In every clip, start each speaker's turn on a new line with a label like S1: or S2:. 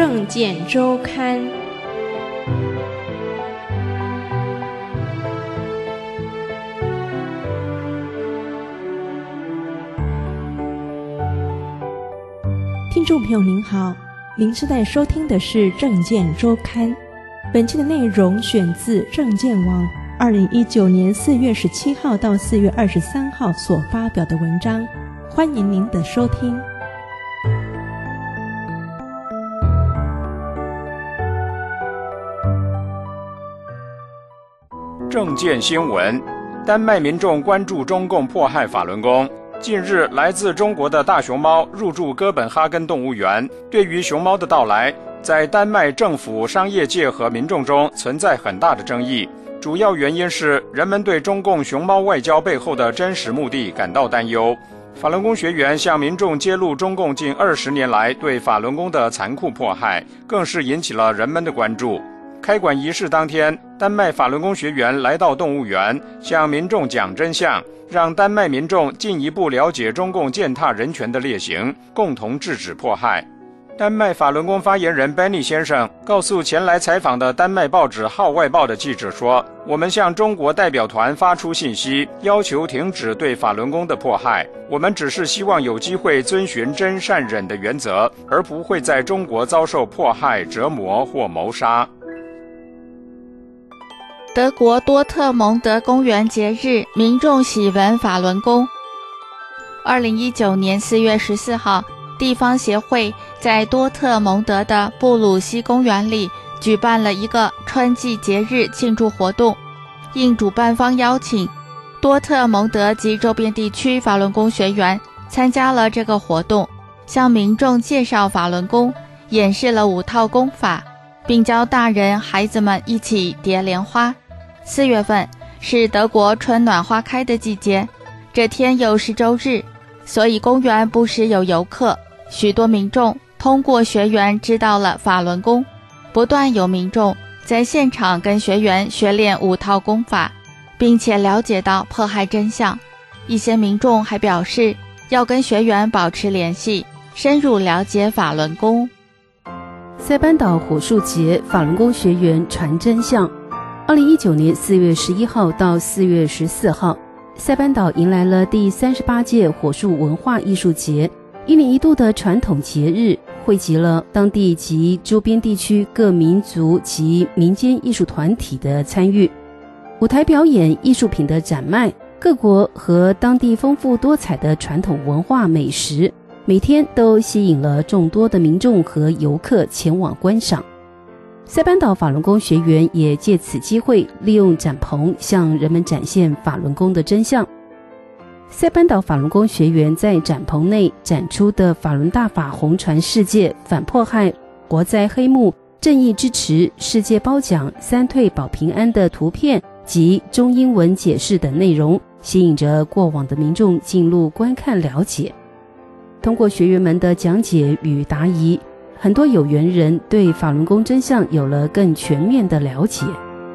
S1: 政见周刊》。听众朋友您好，您现在收听的是《政见周刊》，本期的内容选自政见网2019年4月17号到4月23号所发表的文章，欢迎您的收听。
S2: 政见新闻：丹麦民众关注中共迫害法轮功。近日，来自中国的大熊猫入驻哥本哈根动物园。对于熊猫的到来，在丹麦政府、商业界和民众中存在很大的争议。主要原因是人们对中共熊猫外交背后的真实目的感到担忧。法轮功学员向民众揭露中共近20年来对法轮功的残酷迫害，更是引起了人们的关注。开馆仪式当天，丹麦法轮功学员来到动物园，向民众讲真相，让丹麦民众进一步了解中共践踏人权的劣行，共同制止迫害。丹麦法轮功发言人 Benny 先生告诉前来采访的丹麦报纸《号外报》的记者说，我们向中国代表团发出信息，要求停止对法轮功的迫害。我们只是希望有机会遵循真善忍的原则，而不会在中国遭受迫害、折磨或谋杀。
S3: 德国多特蒙德公园节日，民众喜闻法轮功。2019年4月14号，地方协会在多特蒙德的布鲁西公园里举办了一个春季节日庆祝活动。应主办方邀请，多特蒙德及周边地区法轮功学员参加了这个活动，向民众介绍法轮功，演示了5套功法，并教大人孩子们一起叠莲花。4月份是德国春暖花开的季节，这天又是周日，所以公园不时有游客。许多民众通过学员知道了法轮功，不断有民众在现场跟学员学练5套功法，并且了解到迫害真相。一些民众还表示要跟学员保持联系，深入了解法轮功。
S4: 塞班岛火树节，法轮功学员传真相。2019年4月11号到4月14号，塞班岛迎来了第38届火树文化艺术节，一年一度的传统节日，汇集了当地及周边地区各民族及民间艺术团体的参与，舞台表演、艺术品的展卖，各国和当地丰富多彩的传统文化美食，每天都吸引了众多的民众和游客前往观赏。塞班岛法轮功学员也借此机会利用展棚向人们展现法轮功的真相。塞班岛法轮功学员在展棚内展出的法轮大法红传世界、反迫害、活在黑幕、正义支持、世界褒奖、三退保平安的图片及中英文解释等内容，吸引着过往的民众进入观看了解。通过学员们的讲解与答疑，很多有缘人对法轮功真相有了更全面的了解。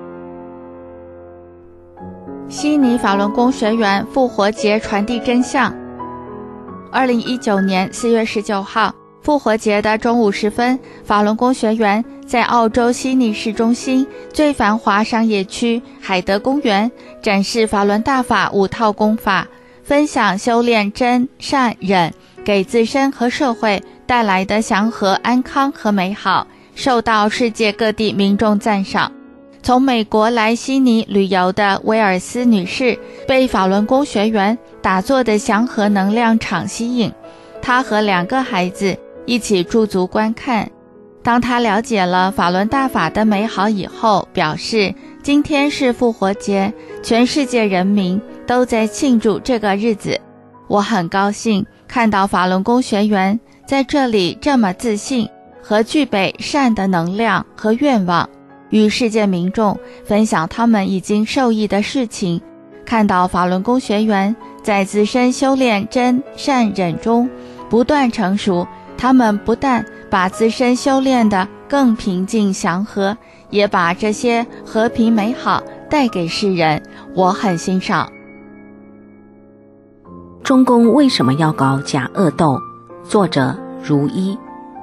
S3: 悉尼法轮功学员复活节传递真相。2019年4月19号，复活节的中午时分，法轮功学员在澳洲悉尼市中心最繁华商业区海德公园展示法轮大法5套功法，分享修炼真善忍给自身和社会带来的祥和、安康和美好，受到世界各地民众赞赏。从美国来悉尼旅游的威尔斯女士被法轮功学员打坐的祥和能量场吸引，她和2个孩子一起驻足观看。当她了解了法轮大法的美好以后，表示今天是复活节，全世界人民都在庆祝这个日子。我很高兴看到法轮功学员在这里这么自信和具备善的能量和愿望，与世界民众分享他们已经受益的事情。看到法轮功学员在自身修炼真善忍中不断成熟，他们不但把自身修炼得更平静祥和，也把这些和平美好带给世人，我很欣赏。
S5: 中共为什么要搞假恶斗？作者如一。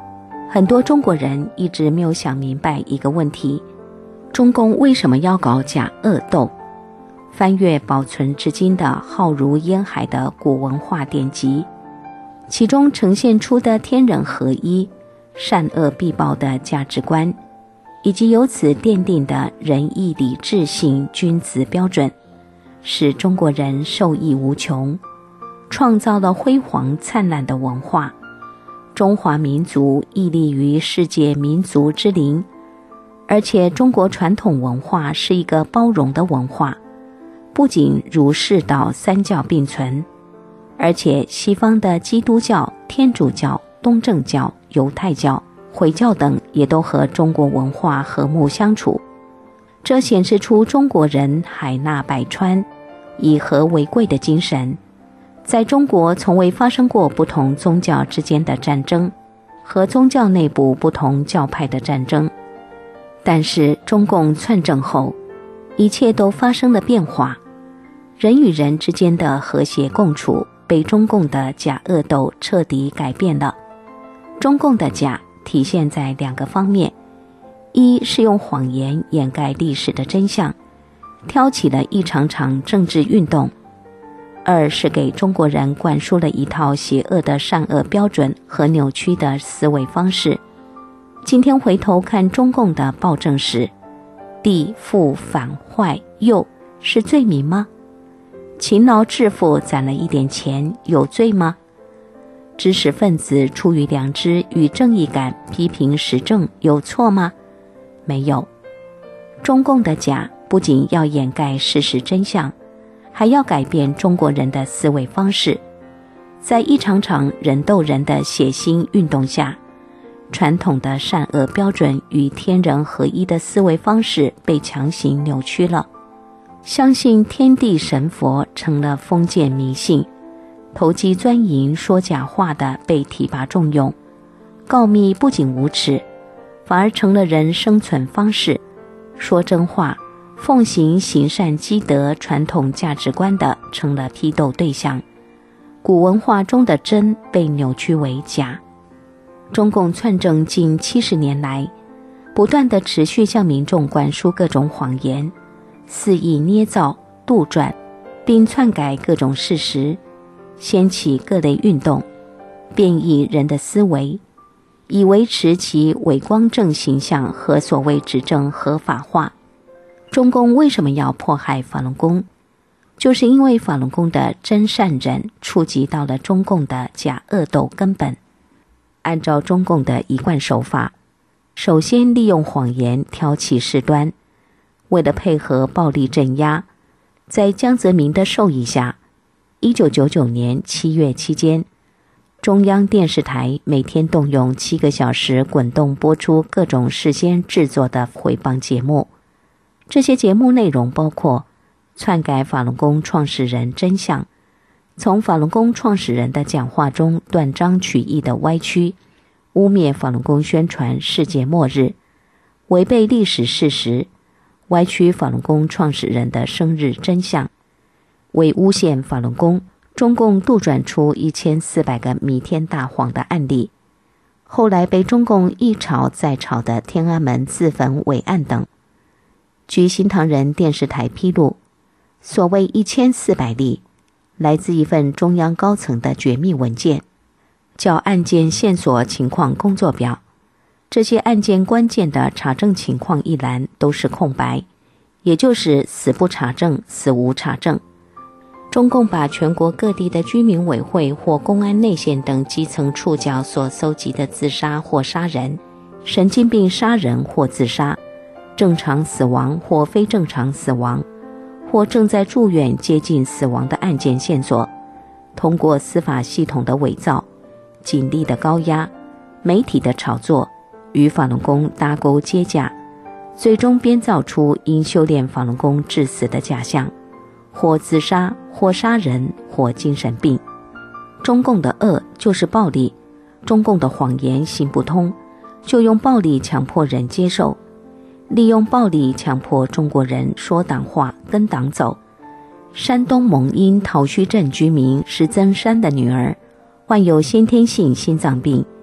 S5: 很多中国人一直没有想明白一个问题：中共为什么要搞假恶斗？翻阅保存至今的浩如烟海的古文化典籍，其中呈现出的天人合一、善恶必报的价值观，以及由此奠定的仁义礼智信君子标准，使中国人受益无穷，创造了辉煌灿烂的文化。中华民族屹立于世界民族之林，而且中国传统文化是一个包容的文化，不仅儒释道三教并存，而且西方的基督教、天主教、东正教、犹太教、回教等也都和中国文化和睦相处。这显示出中国人海纳百川、以和为贵的精神。在中国从未发生过不同宗教之间的战争和宗教内部不同教派的战争，但是中共篡政后，一切都发生了变化，人与人之间的和谐共处被中共的假恶斗彻底改变了。中共的假体现在两个方面：一是用谎言掩盖历史的真相，挑起了一场场政治运动；二是给中国人灌输了一套邪恶的善恶标准和扭曲的思维方式。今天回头看中共的暴政史，地富反坏右是罪名吗？勤劳致富攒了一点钱有罪吗？知识分子出于良知与正义感批评时政有错吗？没有。中共的假不仅要掩盖事实真相，还要改变中国人的思维方式。在一场场人斗人的血腥运动下，传统的善恶标准与天人合一的思维方式被强行扭曲了。相信天地神佛成了封建迷信，投机钻营说假话的被提拔重用，告密不仅无耻，反而成了人生存方式。说真话、奉行行善积德传统价值观的成了批斗对象，古文化中的真被扭曲为假。中共篡政近70年来，不断地持续向民众灌输各种谎言，肆意捏造、杜撰，并篡改各种事实，掀起各类运动，变异人的思维，以维持其伪光正形象和所谓执政合法化。中共为什么要迫害法轮功？就是因为法轮功的真善忍触及到了中共的假恶斗根本。按照中共的一贯手法，首先利用谎言挑起事端，为了配合暴力镇压，在江泽民的授意下，1999年7月期间，中央电视台每天动用7个小时滚动播出各种事先制作的诽谤节目。这些节目内容包括篡改法轮功创始人真相，从法轮功创始人的讲话中断章取义的歪曲，污蔑法轮功宣传世界末日，违背历史事实，歪曲法轮功创始人的生日真相。为诬陷法轮功，中共杜撰出1400个弥天大谎的案例，后来被中共一炒再炒的天安门自焚伪案等。据新唐人电视台披露，所谓1400例来自一份中央高层的绝密文件，叫案件线索情况工作表。这些案件关键的查证情况一栏都是空白，也就是死不查证，死无查证。中共把全国各地的居民委会或公安内线等基层触角所搜集的自杀或杀人、神经病杀人或自杀、正常死亡或非正常死亡，或正在住院接近死亡的案件线索，通过司法系统的伪造、警力的高压、媒体的炒作，与法轮功搭钩接驾，最终编造出因修炼法轮功致死的假象，或自杀，或杀人，或精神病。中共的恶就是暴力，中共的谎言行不通，就用暴力强迫人接受，利用暴力强迫中国人说党话跟党走。山东蒙阴桃墟镇居民石增山的女儿患有先天性心脏病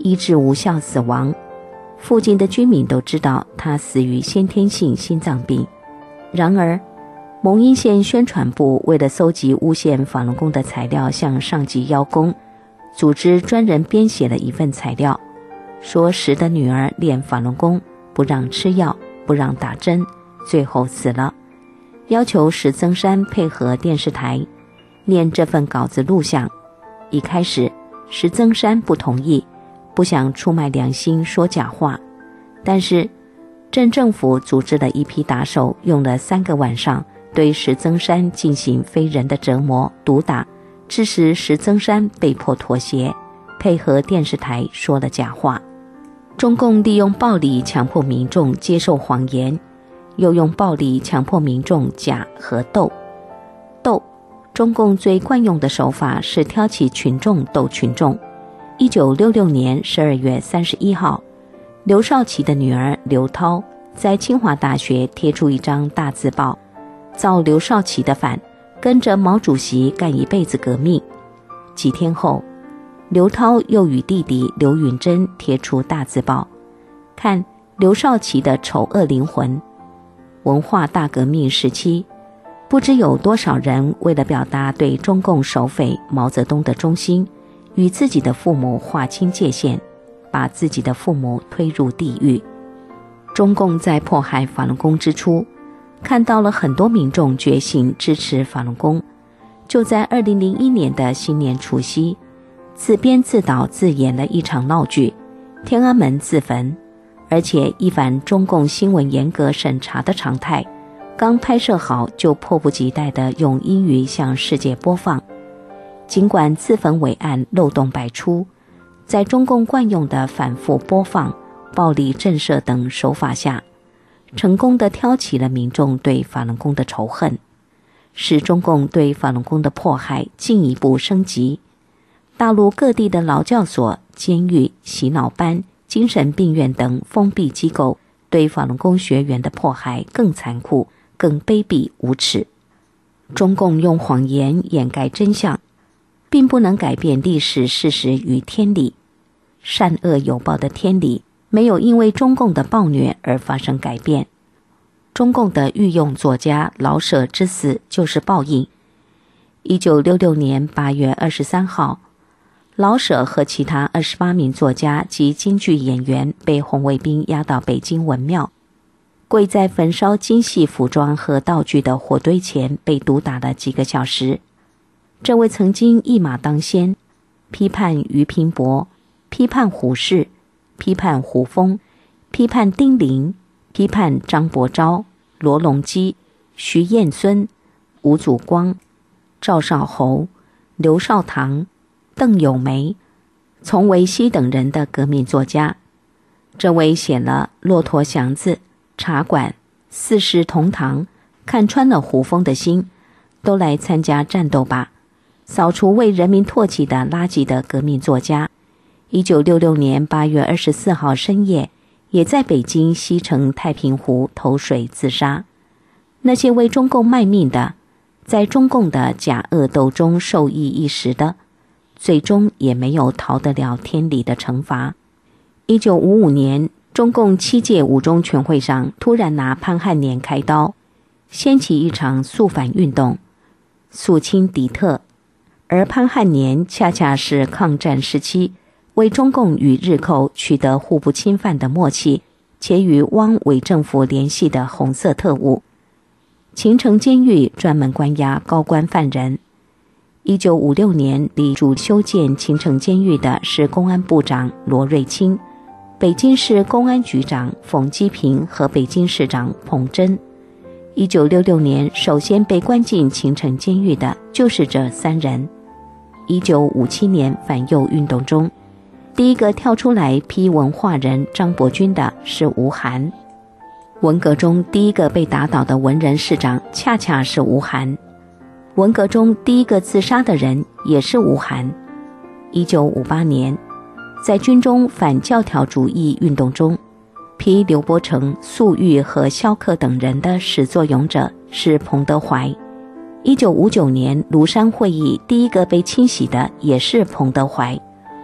S5: 医治无效死亡。附近的居民都知道他死于先天性心脏病。然而蒙阴县宣传部为了搜集诬陷法轮功的材料，向上级邀功，组织专人编写了一份材料，说石的女儿练法轮功，不让吃药，不让打针，最后死了，要求石增山配合电视台念这份稿子录像。一开始石增山不同意，不想出卖良心说假话，但是镇政府组织了一批打手，用了3个晚上对石增山进行非人的折磨毒打，致使石增山被迫妥协，配合电视台说了假话。中共利用暴力强迫民众接受谎言，又用暴力强迫民众假和斗。中共最惯用的手法是挑起群众斗群众。1966年12月31号，刘少奇的女儿刘涛在清华大学贴出一张大字报，造刘少奇的反，跟着毛主席干一辈子革命。几天后，刘涛又与弟弟刘允珍贴出大字报，看刘少奇的丑恶灵魂。文化大革命时期，不知有多少人为了表达对中共首匪毛泽东的忠心，与自己的父母划清界限，把自己的父母推入地狱。中共在迫害法轮功之初，看到了很多民众觉醒支持法轮功，就在2001年的新年除夕，自编自导自演了一场闹剧，天安门自焚，而且一反中共新闻严格审查的常态，刚拍摄好就迫不及待地用英语向世界播放。尽管自焚伪案漏洞百出，在中共惯用的反复播放、暴力震慑等手法下，成功地挑起了民众对法轮功的仇恨，使中共对法轮功的迫害进一步升级。大陆各地的劳教所、监狱、洗脑班、精神病院等封闭机构对法轮功学员的迫害更残酷、更卑鄙无耻。中共用谎言掩盖真相，并不能改变历史事实与天理。善恶有报的天理没有因为中共的暴虐而发生改变。中共的御用作家老舍之死就是报应。1966年8月23号，老舍和其他28名作家及京剧演员被红卫兵押到北京文庙，跪在焚烧精细服装和道具的火堆前被毒打了几个小时。这位曾经一马当先，批判俞平伯，批判胡适，批判胡风，批判丁玲，批判张伯钊、罗隆基、徐彦孙、吴祖光、赵少侯、刘少棠、邓友梅、丛维熙等人的革命作家。这位写了《骆驼祥子》、茶馆、四世同堂、看穿了胡风的心，都来参加战斗吧，扫除为人民唾弃的垃圾的革命作家。1966年8月24号深夜，也在北京西城太平湖投水自杀。那些为中共卖命的，在中共的假恶斗中受益一时的，最终也没有逃得了天理的惩罚。1955年，中共7届五中全会上突然拿潘汉年开刀，掀起一场肃反运动，肃清敌特。而潘汉年恰恰是抗战时期为中共与日寇取得互不侵犯的默契，且与汪伪政府联系的红色特务。秦城监狱专门关押高官犯人。1956年力主修建秦城监狱的是公安部长罗瑞卿，北京市公安局长冯基平和北京市长彭真。1966年首先被关进秦城监狱的就是这3人。1957年反右运动中，第一个跳出来批文化人张伯钧的是吴晗。文革中第一个被打倒的文人市长恰恰是吴晗。文革中第一个自杀的人也是吴晗。1958年，在军中反教条主义运动中，批刘伯承、粟裕和萧克等人的始作俑者是彭德怀。1959年庐山会议第一个被清洗的也是彭德怀。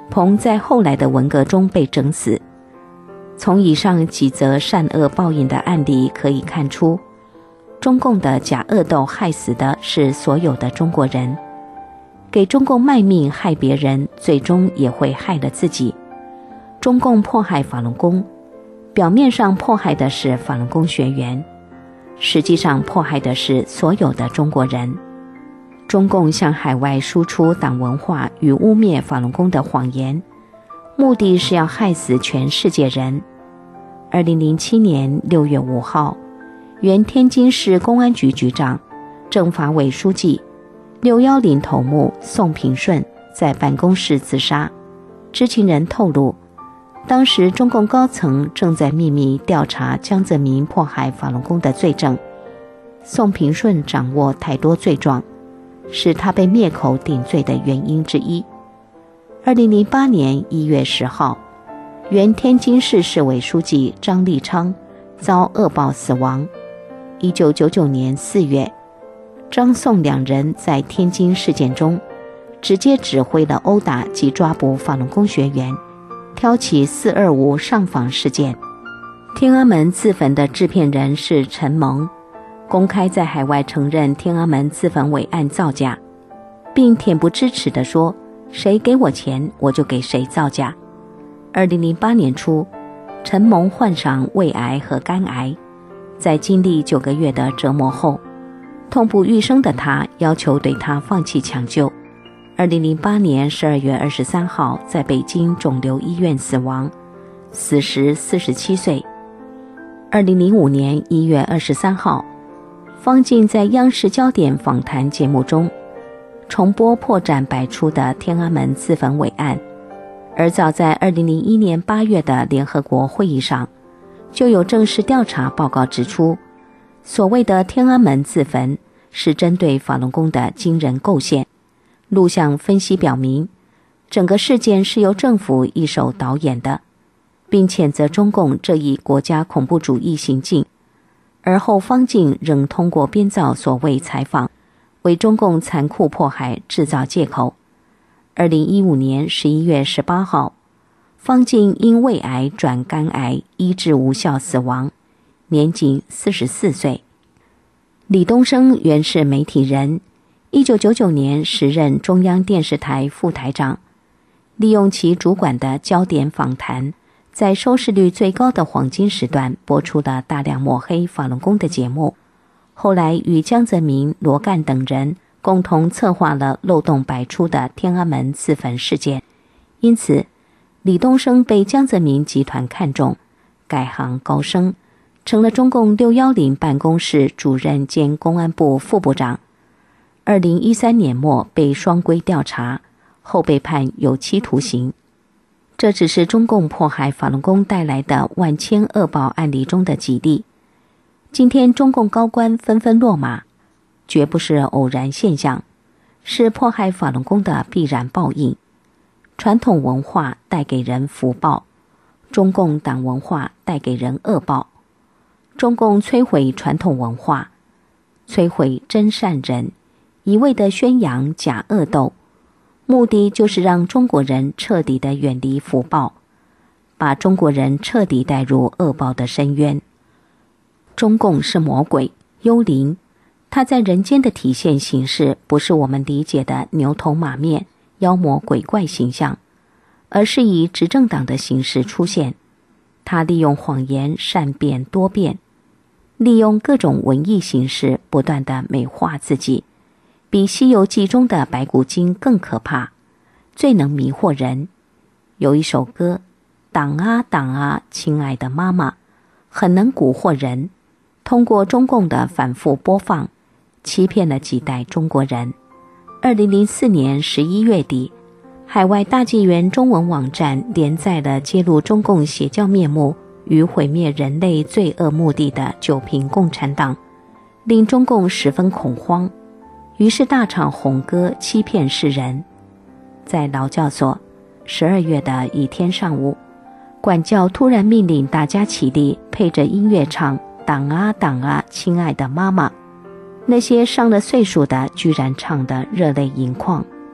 S5: 彭在后来的文革中被整死。从以上几则善恶报应的案例可以看出，中共的假恶斗害死的是所有的中国人，给中共卖命害别人，最终也会害了自己。中共迫害法轮功，表面上迫害的是法轮功学员，实际上迫害的是所有的中国人。中共向海外输出党文化与污蔑法轮功的谎言，目的是要害死全世界人。2007年6月5号，原天津市公安局局长、政法委书记、610头目宋平顺在办公室自杀。知情人透露，当时中共高层正在秘密调查江泽民迫害法轮功的罪证，宋平顺掌握太多罪状，是他被灭口顶罪的原因之一。2008年1月10号，原天津市市委书记张立昌遭恶报死亡。1999年4月，张宋两人在天津事件中直接指挥了殴打及抓捕法轮功学员，挑起425上访事件。天安门自焚的制片人是陈蒙，公开在海外承认天安门自焚伪案造假，并恬不知耻地说，谁给我钱我就给谁造假。2008年初，陈蒙患上胃癌和肝癌，在经历9个月的折磨后，痛不欲生的他要求对他放弃抢救。2008年12月23号在北京肿瘤医院死亡，死时47岁。2005年1月23号，方静在央视焦点访谈节目中重播破绽百出的天安门自焚伪案，而早在2001年8月的联合国会议上，就有正式调查报告指出，所谓的天安门自焚是针对法轮功的惊人构陷。录像分析表明，整个事件是由政府一手导演的，并谴责中共这一国家恐怖主义行径。而后方静仍通过编造所谓采访，为中共残酷迫害制造借口。2015年11月18号，方静因胃癌转肝癌医治无效死亡，年仅44岁。李东生原是媒体人，1999年时任中央电视台副台长，利用其主管的焦点访谈，在收视率最高的黄金时段播出了大量抹黑法轮功的节目。后来与江泽民、罗干等人共同策划了漏洞百出的天安门自焚事件，因此李东生被江泽民集团看中，改行高升，成了中共610办公室主任兼公安部副部长。2013年末被双规调查，后被判有期徒刑。这只是中共迫害法轮功带来的万千恶报案例中的几例。今天中共高官纷纷落马，绝不是偶然现象，是迫害法轮功的必然报应。传统文化带给人福报，中共党文化带给人恶报。中共摧毁传统文化，摧毁真善人，一味地宣扬假恶斗，目的就是让中国人彻底地远离福报，把中国人彻底带入恶报的深渊。中共是魔鬼、幽灵，它在人间的体现形式不是我们理解的牛头马面、妖魔鬼怪形象，而是以执政党的形式出现。它利用谎言善变多变，利用各种文艺形式不断地美化自己，比《西游记》中的白骨精更可怕，最能迷惑人。有一首歌，党啊党啊亲爱的妈妈，很能蛊惑人，通过中共的反复播放，欺骗了几代中国人。2004年11月底，海外大纪元中文网站连载了揭露中共邪教面目与毁灭人类罪恶目的的九评共产党，令中共十分恐慌，于是大唱红歌欺骗世人。在劳教所12月的一天上午，管教突然命令大家起立，配着音乐唱党啊党啊亲爱的妈妈。那些上了岁数的居然唱得热泪盈眶，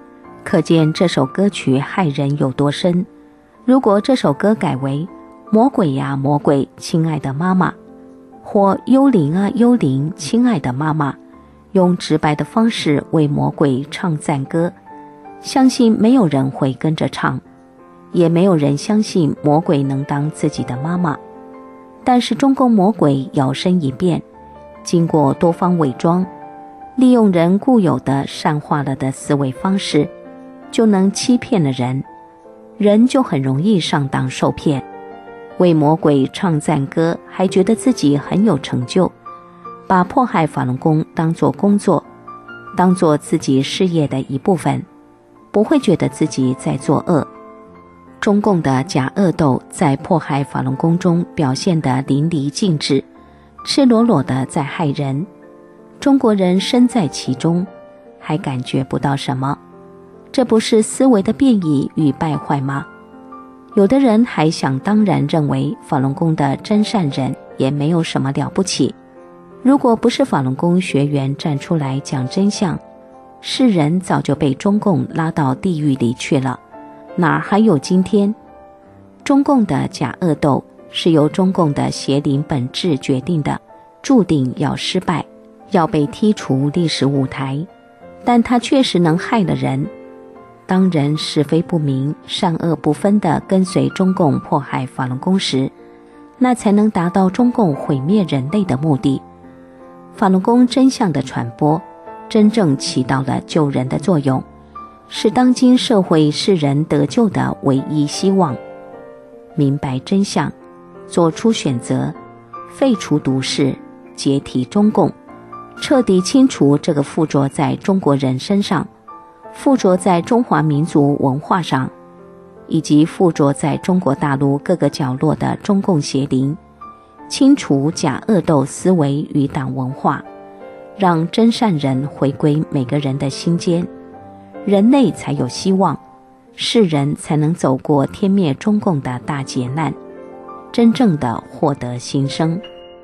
S5: 可见这首歌曲害人有多深。如果这首歌改为魔鬼呀魔鬼，亲爱的妈妈，或幽灵啊幽灵，亲爱的妈妈，用直白的方式为魔鬼唱赞歌，相信没有人会跟着唱，也没有人相信魔鬼能当自己的妈妈。但是中共魔鬼摇身一变，经过多方伪装，利用人固有的善化了的思维方式，就能欺骗了人，人就很容易上当受骗，为魔鬼唱赞歌，还觉得自己很有成就，把迫害法轮功当作工作，当作自己事业的一部分，不会觉得自己在作恶。中共的假恶斗在迫害法轮功中表现得淋漓尽致，赤裸裸地在害人。中国人身在其中，还感觉不到什么，这不是思维的变异与败坏吗？有的人还想当然认为法轮功的真善人也没有什么了不起，如果不是法轮功学员站出来讲真相，世人早就被中共拉到地狱里去了，哪儿还有今天？中共的假恶斗是由中共的邪灵本质决定的，注定要失败，要被踢出历史舞台。但它确实能害了人。当人是非不明、善恶不分地跟随中共迫害法轮功时，那才能达到中共毁灭人类的目的。法轮功真相的传播，真正起到了救人的作用，是当今社会世人得救的唯一希望。明白真相，做出选择，废除毒誓，解体中共，彻底清除这个附着在中国人身上，附着在中华民族文化上，以及附着在中国大陆各个角落的中共邪灵，清除假恶斗思维与党文化，让真善人回归每个人的心间，人类才有希望，世人才能走过天灭中共的大劫难，真正的获得新生。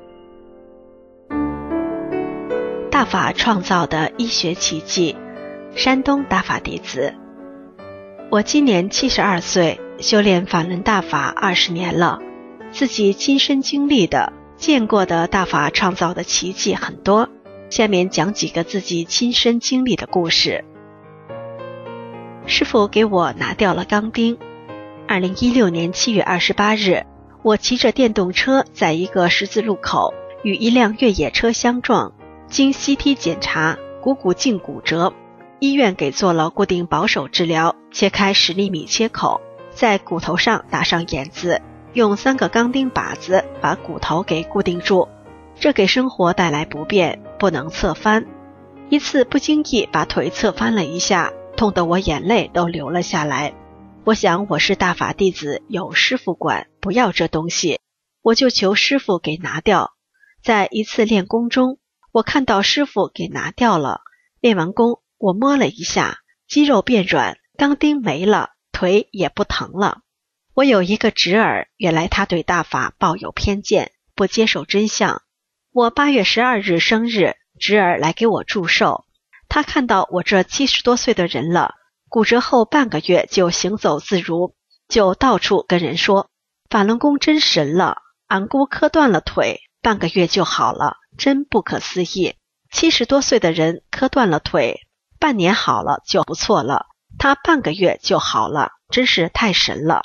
S6: 大法创造的医学奇迹，山东大法弟子。我今年72岁，修炼法轮大法20年了，自己亲身经历的、见过的大法创造的奇迹很多。下面讲几个自己亲身经历的故事。师父给我拿掉了钢钉。2016年7月28日，我骑着电动车在一个十字路口与一辆越野车相撞，经 CT 检查，股颈骨折，医院给做了固定保守治疗，切开10厘米切口，在骨头上打上眼子，用3个钢钉把子把骨头给固定住，这给生活带来不便，不能侧翻。一次不经意把腿侧翻了一下，痛得我眼泪都流了下来。我想我是大法弟子，有师父管，不要这东西，我就求师父给拿掉。在一次练功中，我看到师父给拿掉了，练完功我摸了一下，肌肉变软，钢钉没了，腿也不疼了。我有一个侄儿，原来他对大法抱有偏见，不接受真相。我8月12日生日，侄儿来给我祝寿，他看到我这70多岁的人了，骨折后半个月就行走自如，就到处跟人说法轮功真神了，俺姑磕断了腿，半个月就好了，真不可思议。70多岁的人磕断了腿，半年好了就不错了，他半个月就好了，真是太神了。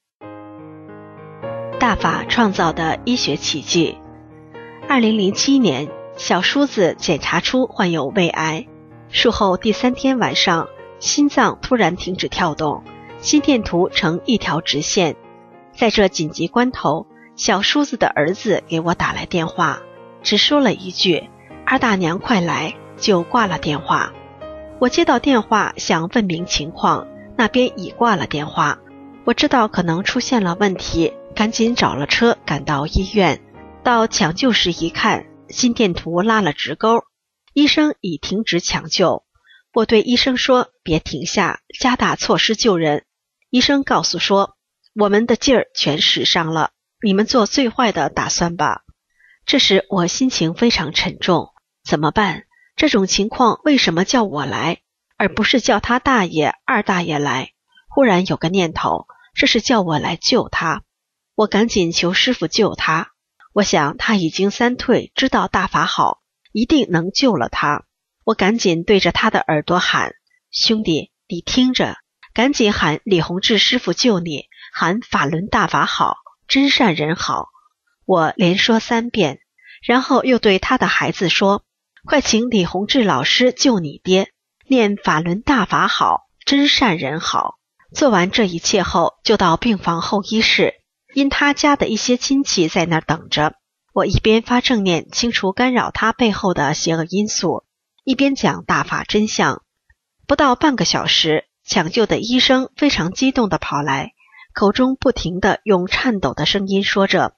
S6: 大法创造的医学奇迹。2007年，小叔子检查出患有胃癌，术后第3天晚上，心脏突然停止跳动，心电图呈一条直线。在这紧急关头，小叔子的儿子给我打来电话，只说了一句二大娘快来，就挂了电话。我接到电话想问明情况，那边已挂了电话。我知道可能出现了问题，赶紧找了车赶到医院。到抢救室一看，心电图拉了直钩，医生已停止抢救。我对医生说别停下，加大措施救人。医生告诉说我们的劲儿全使上了，你们做最坏的打算吧。这时我心情非常沉重，怎么办？这种情况为什么叫我来？ 而不是叫他大爷、二大爷来。忽然有个念头，这是叫我来救他。我赶紧求师父救他。我想他已经三退，知道大法好，一定能救了他。我赶紧对着他的耳朵喊：兄弟，你听着，赶紧喊李洪志师父救你，喊法轮大法好，真善人好。我连说3遍，然后又对他的孩子说：快请李洪志老师救你爹，念法轮大法好，真善人好。做完这一切后，就到病房候医室，因他家的一些亲戚在那儿等着。我一边发正念清除干扰他背后的邪恶因素，一边讲大法真相。不到半个小时，抢救的医生非常激动地跑来，口中不停地用颤抖的声音说着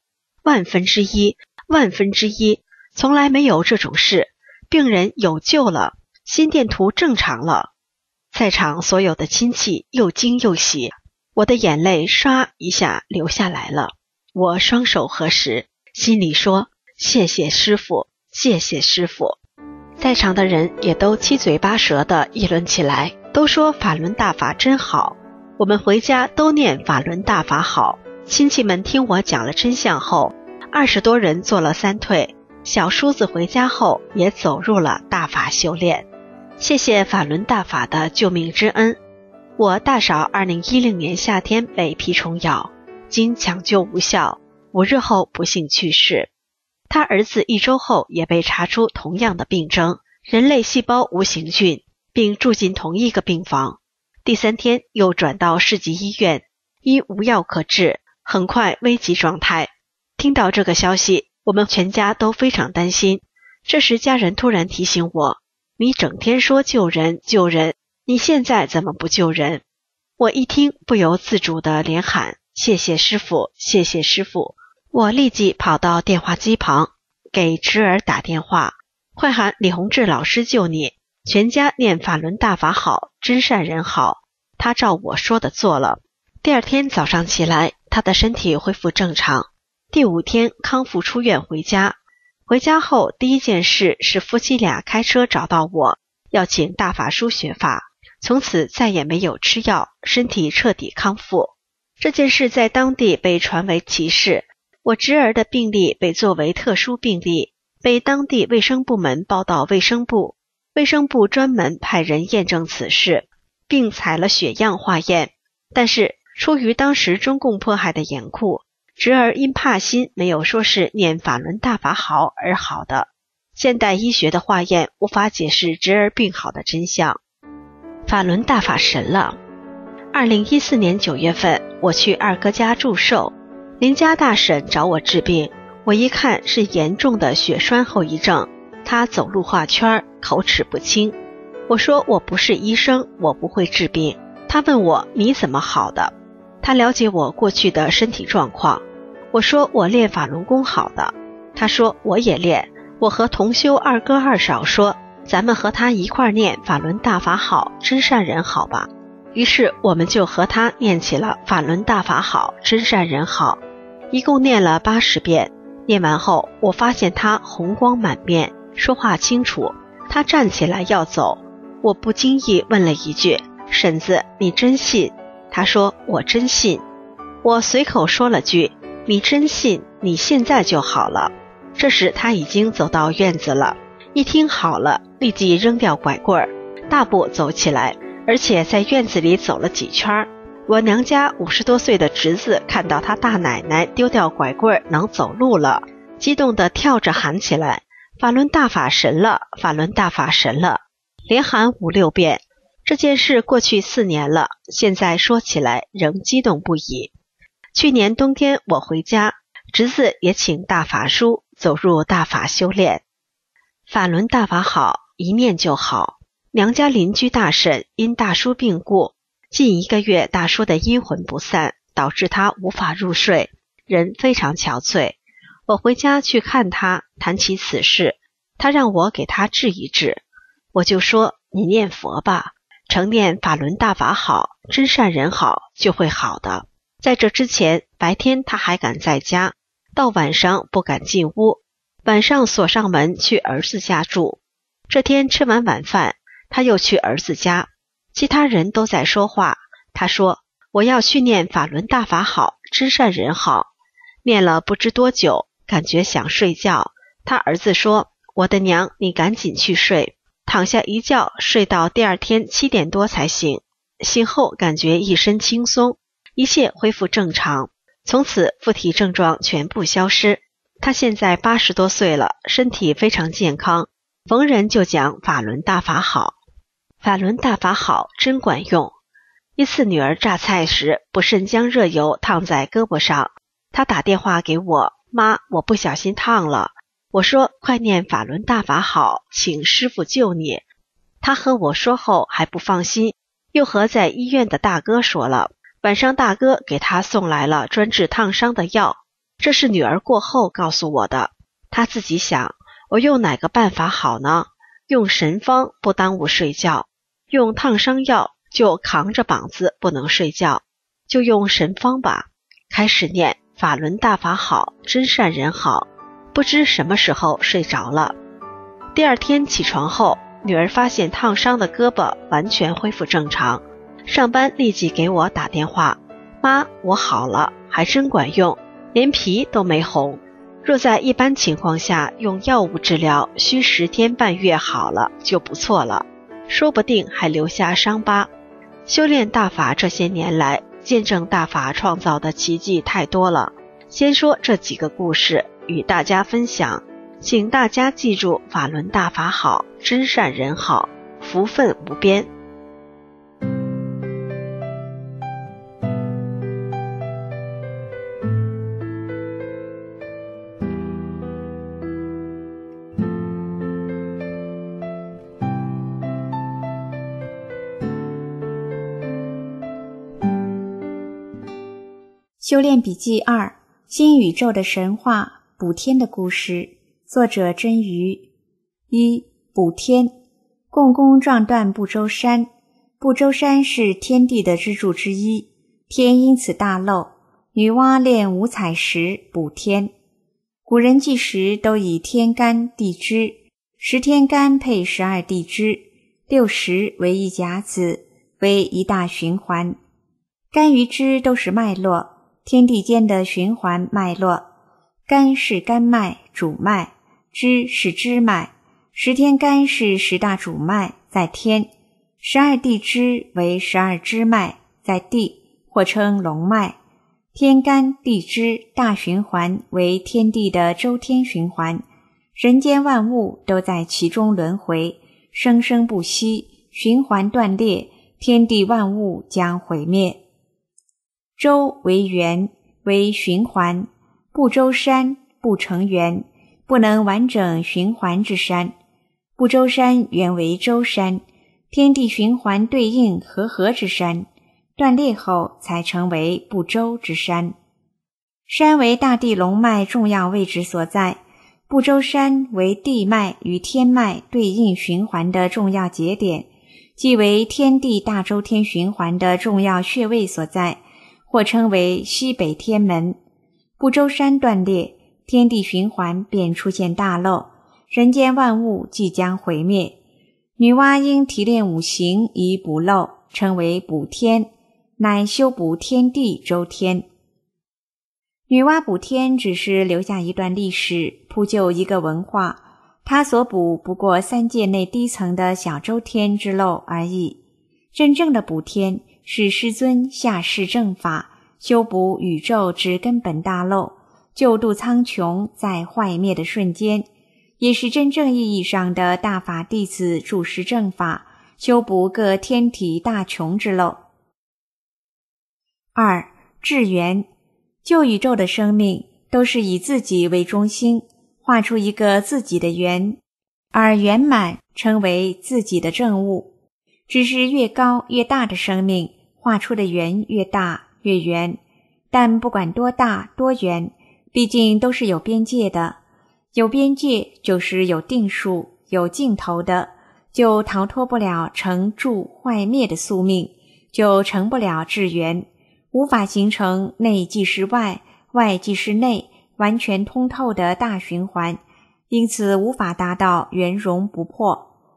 S6: 1/1000，1/1000，从来没有这种事，病人有救了，心电图正常了。在场所有的亲戚又惊又喜，我的眼泪唰一下流下来了。我双手合十，心里说：谢谢师父，谢谢师父。在场的人也都七嘴八舌地议论起来，都说法轮大法真好。我们回家都念法轮大法好。亲戚们听我讲了真相后，20多人做了3退，小叔子回家后也走入了大法修炼。谢谢法轮大法的救命之恩。我大嫂2010年夏天被蜱虫咬，经抢救无效，5日后不幸去世。他儿子1周后也被查出同样的病症，人类细胞无形菌，并住进同一个病房。第3天又转到市级医院，因无药可治，很快危急状态。听到这个消息，我们全家都非常担心。这时家人突然提醒我：你整天说救人救人，你现在怎么不救人？我一听不由自主地连喊：谢谢师父，谢谢师父。我立即跑到电话机旁，给侄儿打电话：快喊李洪志老师救你，全家念法轮大法好，真善人好。他照我说的做了。第2天早上起来，他的身体恢复正常。第5天康复出院回家。回家后第一件事是夫妻俩开车找到我，要请大法叔学法，从此再也没有吃药，身体彻底康复。这件事在当地被传为奇事，我侄儿的病例被作为特殊病例，被当地卫生部门报到卫生部，卫生部专门派人验证此事，并采了血样化验。但是出于当时中共迫害的严酷，侄儿因怕心没有说是念法轮大法好而好的。现代医学的化验无法解释侄儿病好的真相。法轮大法神了。2014年9月份，我去二哥家祝寿，邻家大婶找我治病，我一看是严重的血栓后遗症，他走路画圈，口齿不清。我说我不是医生，我不会治病。他问我你怎么好的？他了解我过去的身体状况。我说我练法轮功好的。他说我也练。我和同修二哥二嫂说，咱们和他一块念法轮大法好，真善人好吧。于是我们就和他念起了法轮大法好，真善人好，一共念了80遍。念完后，我发现他红光满面，说话清楚。他站起来要走，我不经意问了一句：婶子，你真信？他说我真信。我随口说了句：你真信，你现在就好了。这时他已经走到院子了，一听好了，立即扔掉拐棍，大步走起来，而且在院子里走了几圈。我娘家50多岁的侄子看到他大奶奶丢掉拐棍能走路了，激动地跳着喊起来：法轮大法神了，法轮大法神了，连喊5、6遍。这件事过去4年了，现在说起来仍激动不已。去年冬天我回家，侄子也请大法叔走入大法修炼。法轮大法好，一念就好。娘家邻居大婶因大叔病故，近1个月大叔的阴魂不散，导致他无法入睡，人非常憔悴。我回家去看他，谈起此事，他让我给他治一治。我就说你念佛吧，常念法轮大法好，真善人好，就会好的。在这之前，白天他还敢在家，到晚上不敢进屋，晚上锁上门去儿子家住。这天吃完晚饭， 他又去儿子家，其他人都在说话。他说：“我要去念法轮大法好，真善人好。”念了不知多久，感觉想睡觉。他儿子说：“我的娘，你赶紧去睡。”躺下一觉，睡到第二天7点多才醒。醒后感觉一身轻松，一切恢复正常，从此附体症状全部消失。他现在80多岁了，身体非常健康，逢人就讲法轮大法好。法轮大法好，真管用。一次女儿榨菜时，不慎将热油烫在胳膊上，她打电话给我：“妈，我不小心烫了。”我说：“快念法轮大法好，请师父救你。”她和我说后还不放心，又和在医院的大哥说了。晚上大哥给她送来了专治烫伤的药，这是女儿过后告诉我的。她自己想，我用哪个办法好呢？用神方不耽误睡觉，用烫伤药就扛着膀子不能睡觉，就用神方吧。开始念法轮大法好，真善人好，不知什么时候睡着了。第二天起床后，女儿发现烫伤的胳膊完全恢复正常，上班立即给我打电话：“妈，我好了，还真管用，连皮都没红。若在一般情况下用药物治疗，需10天半月好了就不错了，说不定还留下伤疤。”修炼大法这些年来，见证大法创造的奇迹太多了。先说这几个故事与大家分享，请大家记住法轮大法好，真善人好，福分无边。
S7: 修炼笔记2：新宇宙的神话，补天的故事。作者真鱼。1. 补天。共工撞断不周山。不周山是天地的支柱之一，天因此大漏。女娲炼五彩石补天。古人计时都以天干地支，10天干配12地支，60为一甲子，为一大循环。干与支都是脉络，天地间的循环脉络。干是肝脉主脉，支是支脉。10天干是10大主脉，在天；12地支为12支脉，在地，或称龙脉。天干地支大循环为天地的周天循环，人间万物都在其中轮回，生生不息，循环断裂，天地万物将毁灭。周为圆，为循环，不周山不成圆，不能完整循环之山。不周山原为周山，天地循环对应和合之山，断裂后才成为不周之山。山为大地龙脉重要位置所在，不周山为地脉与天脉对应循环的重要节点，即为天地大周天循环的重要穴位所在，或称为西北天门。不周山断裂，天地循环便出现大漏，人间万物即将毁灭。女娲应提炼五行以补漏，称为补天，乃修补天地周天。女娲补天只是留下一段历史，铺就一个文化，她所补不过3界内低层的小周天之漏而已。真正的补天是师尊下世正法，修补宇宙之根本大漏，救度苍穹在坏灭的瞬间，也是真正意义上的大法弟子注释正法，修补各天体大穷之漏。2. 至圆。旧宇宙的生命都是以自己为中心，画出一个自己的圆，而圆满称为自己的正物。只是越高越大的生命，画出的圆越大越圆，但不管多大多圆，毕竟都是有边界的。有边界就是有定数有尽头的，就逃脱不了成住坏灭的宿命，就成不了至圆，无法形成内即是外，外即是内，完全通透的大循环，因此无法达到圆融不破。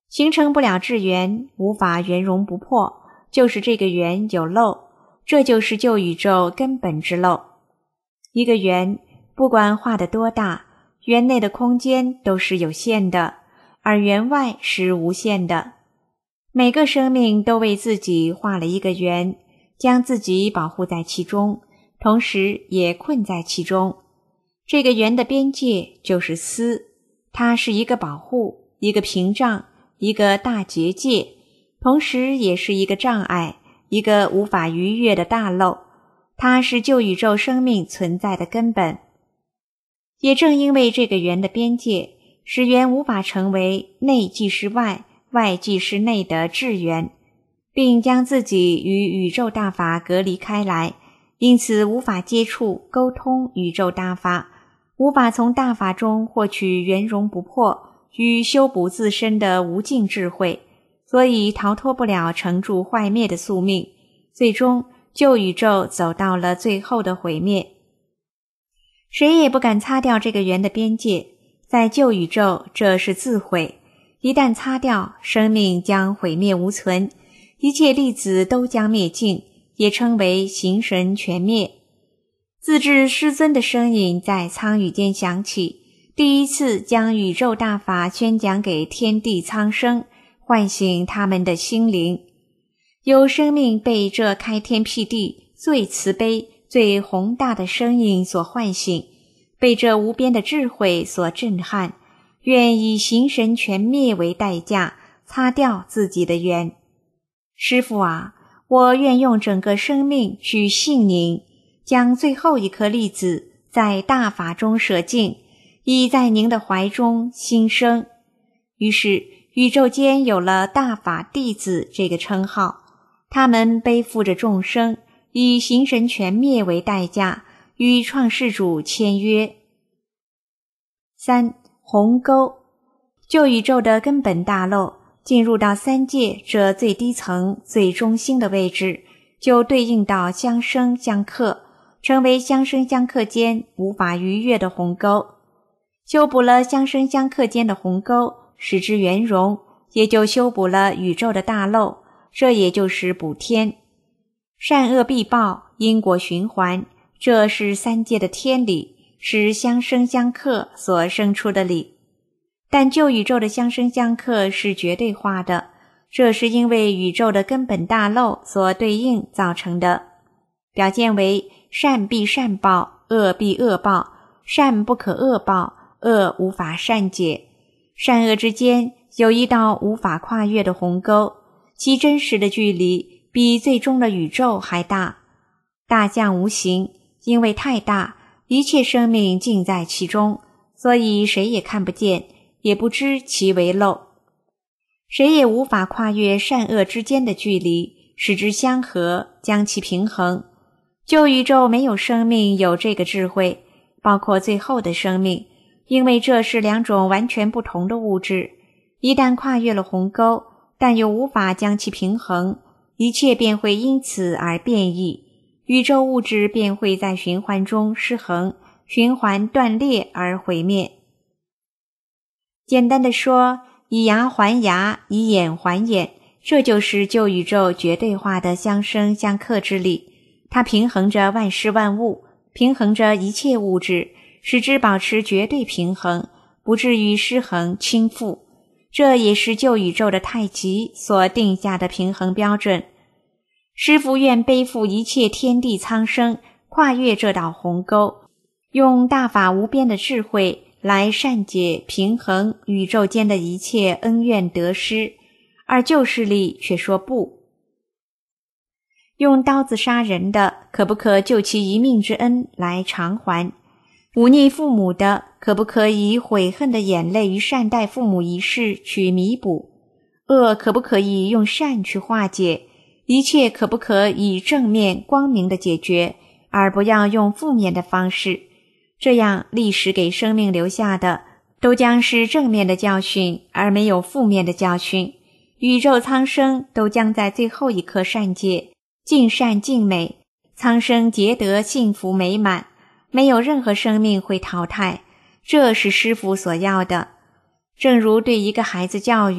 S7: 形成不了智圆，无法圆融不破，就是这个圆有漏，这就是旧宇宙根本之漏。一个圆不管画得多大，圆内的空间都是有限的，而圆外是无限的。每个生命都为自己画了一个圆，将自己保护在其中，同时也困在其中。这个圆的边界就是思，它是一个保护，一个屏障，一个大结界，同时也是一个障碍，一个无法逾越的大漏。它是旧宇宙生命存在的根本。也正因为这个圆的边界，使圆无法成为内即是外，外即是内的质圆，并将自己与宇宙大法隔离开来，因此无法接触沟通宇宙大法，无法从大法中获取圆融不破与修补自身的无尽智慧，所以逃脱不了成住坏灭的宿命，最终旧宇宙走到了最后的毁灭。谁也不敢擦掉这个圆的边界，在旧宇宙这是自毁，一旦擦掉，生命将毁灭无存，一切粒子都将灭尽，也称为形神全灭。自至师尊的声音在苍宇间响起，第一次将宇宙大法宣讲给天地苍生，唤醒他们的心灵。有生命被这开天辟地最慈悲最宏大的声音所唤醒，被这无边的智慧所震撼，愿以形神全灭为代价，擦掉自己的缘。师父啊，我愿用整个生命去信您，将最后一颗粒子在大法中舍尽，已在您的怀中新生。于是宇宙间有了大法弟子这个称号，他们背负着众生，以形神全灭为代价，与创世主签约。3. 鸿沟。旧宇宙的根本大漏进入到三界这最低层最中心的位置，就对应到相生相克，成为相生相克间无法逾越的鸿沟。修补了相生相克间的鸿沟，使之圆融，也就修补了宇宙的大漏，这也就是补天。善恶必报，因果循环，这是三界的天理，是相生相克所生出的理。但旧宇宙的相生相克是绝对化的，这是因为宇宙的根本大漏所对应造成的。表现为善必善报，恶必恶报，善不可恶报，恶无法善解。善恶之间有一道无法跨越的鸿沟，其真实的距离比最终的宇宙还大。大象无形，因为太大，一切生命尽在其中，所以谁也看不见，也不知其为漏。谁也无法跨越善恶之间的距离，使之相合，将其平衡。旧宇宙没有生命有这个智慧，包括最后的生命，因为这是两种完全不同的物质，一旦跨越了鸿沟，但又无法将其平衡，一切便会因此而变异，宇宙物质便会在循环中失衡，循环断裂而毁灭。简单的说，以牙还牙，以眼还眼，这就是旧宇宙绝对化的相生相克之理。它平衡着万事万物，平衡着一切物质，使之保持绝对平衡，不至于失衡倾覆。这也是旧宇宙的太极所定下的平衡标准。师父愿背负一切天地苍生，跨越这道鸿沟，用大法无边的智慧来善解平衡宇宙间的一切恩怨得失，而旧势力却说不。用刀子杀人的，可不可救其一命之恩来偿还？忤逆父母的，可不可以悔恨的眼泪与善待父母一事去弥补？恶可不可以用善去化解？一切可不可以正面光明的解决，而不要用负面的方式？这样历史给生命留下的都将是正面的教训，而没有负面的教训。宇宙苍生都将在最后一刻善解，尽善尽美，苍生皆得幸福美满，没有任何生命会淘汰，这是师父所要的。正如对一个孩子教育，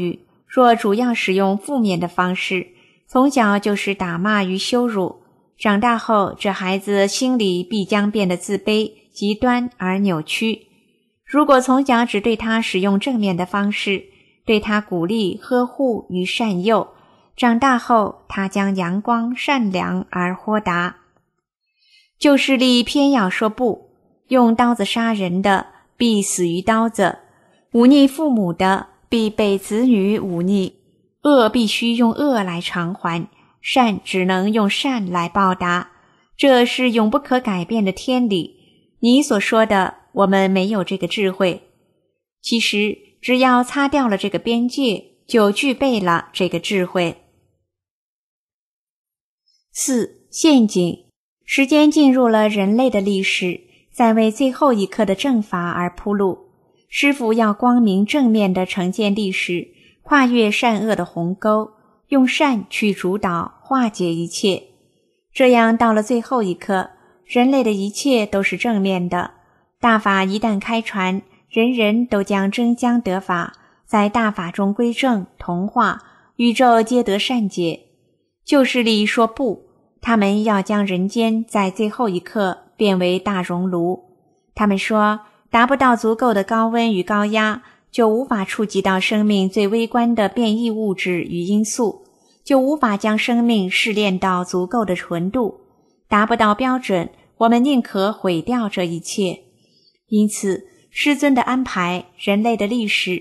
S7: 若主要使用负面的方式，从小就是打骂与羞辱，长大后这孩子心里必将变得自卑、极端而扭曲。如果从小只对他使用正面的方式，对他鼓励、呵护与善诱，长大后他将阳光、善良而豁达。旧势力偏要说不，用刀子杀人的必死于刀子，忤逆父母的必被子女忤逆，恶必须用恶来偿还，善只能用善来报答，这是永不可改变的天理。你所说的我们没有这个智慧，其实只要擦掉了这个边界，就具备了这个智慧。4. 陷阱。时间进入了人类的历史，在为最后一刻的正法而铺路。师父要光明正面地呈现历史，跨越善恶的鸿沟，用善去主导化解一切。这样到了最后一刻，人类的一切都是正面的。大法一旦开传，人人都将争相得法，在大法中归正同化，宇宙皆得善解。旧势力说不，他们要将人间在最后一刻变为大熔炉。他们说，达不到足够的高温与高压，就无法触及到生命最微观的变异物质与因素，就无法将生命试炼到足够的纯度。达不到标准，我们宁可毁掉这一切。因此，师尊的安排，人类的历史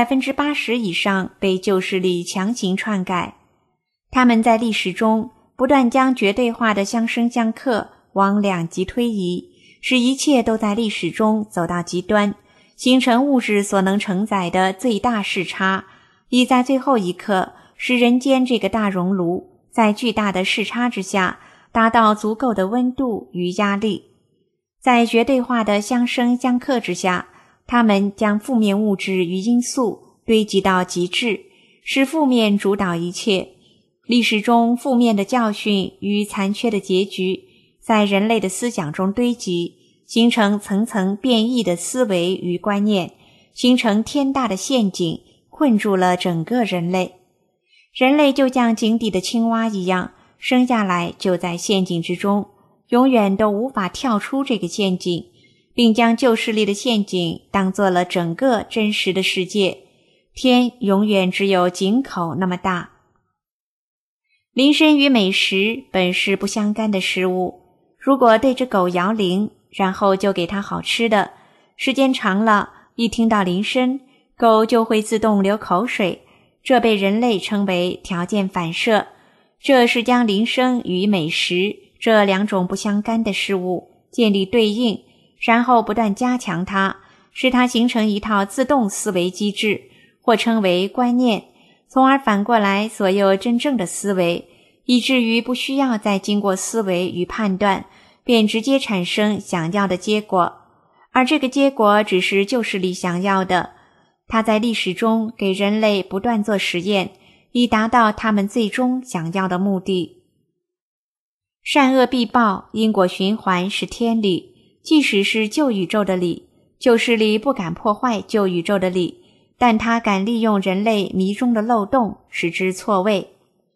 S7: 80% 以上被旧势力强行篡改。他们在历史中不断将绝对化的相生相克往两极推移，使一切都在历史中走到极端，形成物质所能承载的最大视差，以在最后一刻使人间这个大熔炉在巨大的视差之下达到足够的温度与压力。在绝对化的相生相克之下，他们将负面物质与因素堆积到极致，使负面主导一切。历史中负面的教训与残缺的结局在人类的思想中堆积，形成层层变异的思维与观念，形成天大的陷阱，困住了整个人类。人类就像井底的青蛙一样，生下来就在陷阱之中，永远都无法跳出这个陷阱，并将旧势力的陷阱当作了整个真实的世界。天永远只有井口那么大。铃声与美食本是不相干的食物，如果对着狗摇铃，然后就给它好吃的，时间长了，一听到铃声，狗就会自动流口水，这被人类称为条件反射。这是将铃声与美食这两种不相干的事物建立对应，然后不断加强它，使它形成一套自动思维机制，或称为观念，从而反过来所有真正的思维，以至于不需要再经过思维与判断，便直接产生想要的结果。而这个结果只是旧势力想要的，它在历史中给人类不断做实验，以达到他们最终想要的目的。善恶必报，因果循环是天理，即使是旧宇宙的理，旧势力不敢破坏旧宇宙的理，但他敢利用人类迷中的漏洞，使之错位。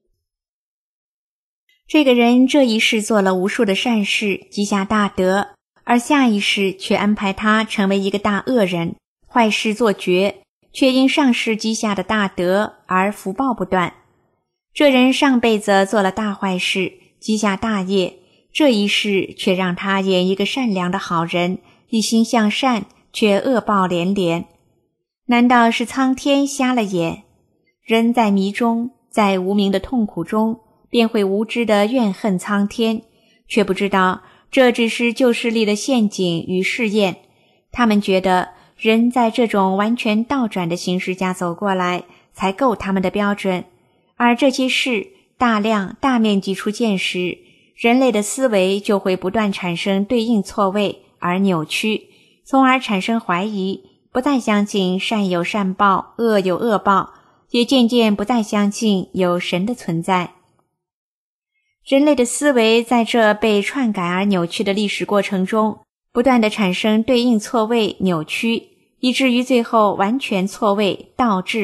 S7: 这个人这一世做了无数的善事，积下大德，而下一世却安排他成为一个大恶人，坏事做绝，却因上世积下的大德而福报不断。这人上辈子做了大坏事，积下大业，这一世却让他演一个善良的好人，一心向善，却恶报连连。难道是苍天瞎了眼？人在迷中，在无名的痛苦中，便会无知地怨恨苍天，却不知道这只是旧势力的陷阱与试验。他们觉得人在这种完全倒转的形势下走过来，才够他们的标准。而这些事大量大面积出现时，人类的思维就会不断产生对应错位而扭曲，从而产生怀疑，不再相信善有善报，恶有恶报，也渐渐不再相信有神的存在。人类的思维在这被篡改而扭曲的历史过程中，不断地产生对应错位扭曲，以至于最后完全错位倒置，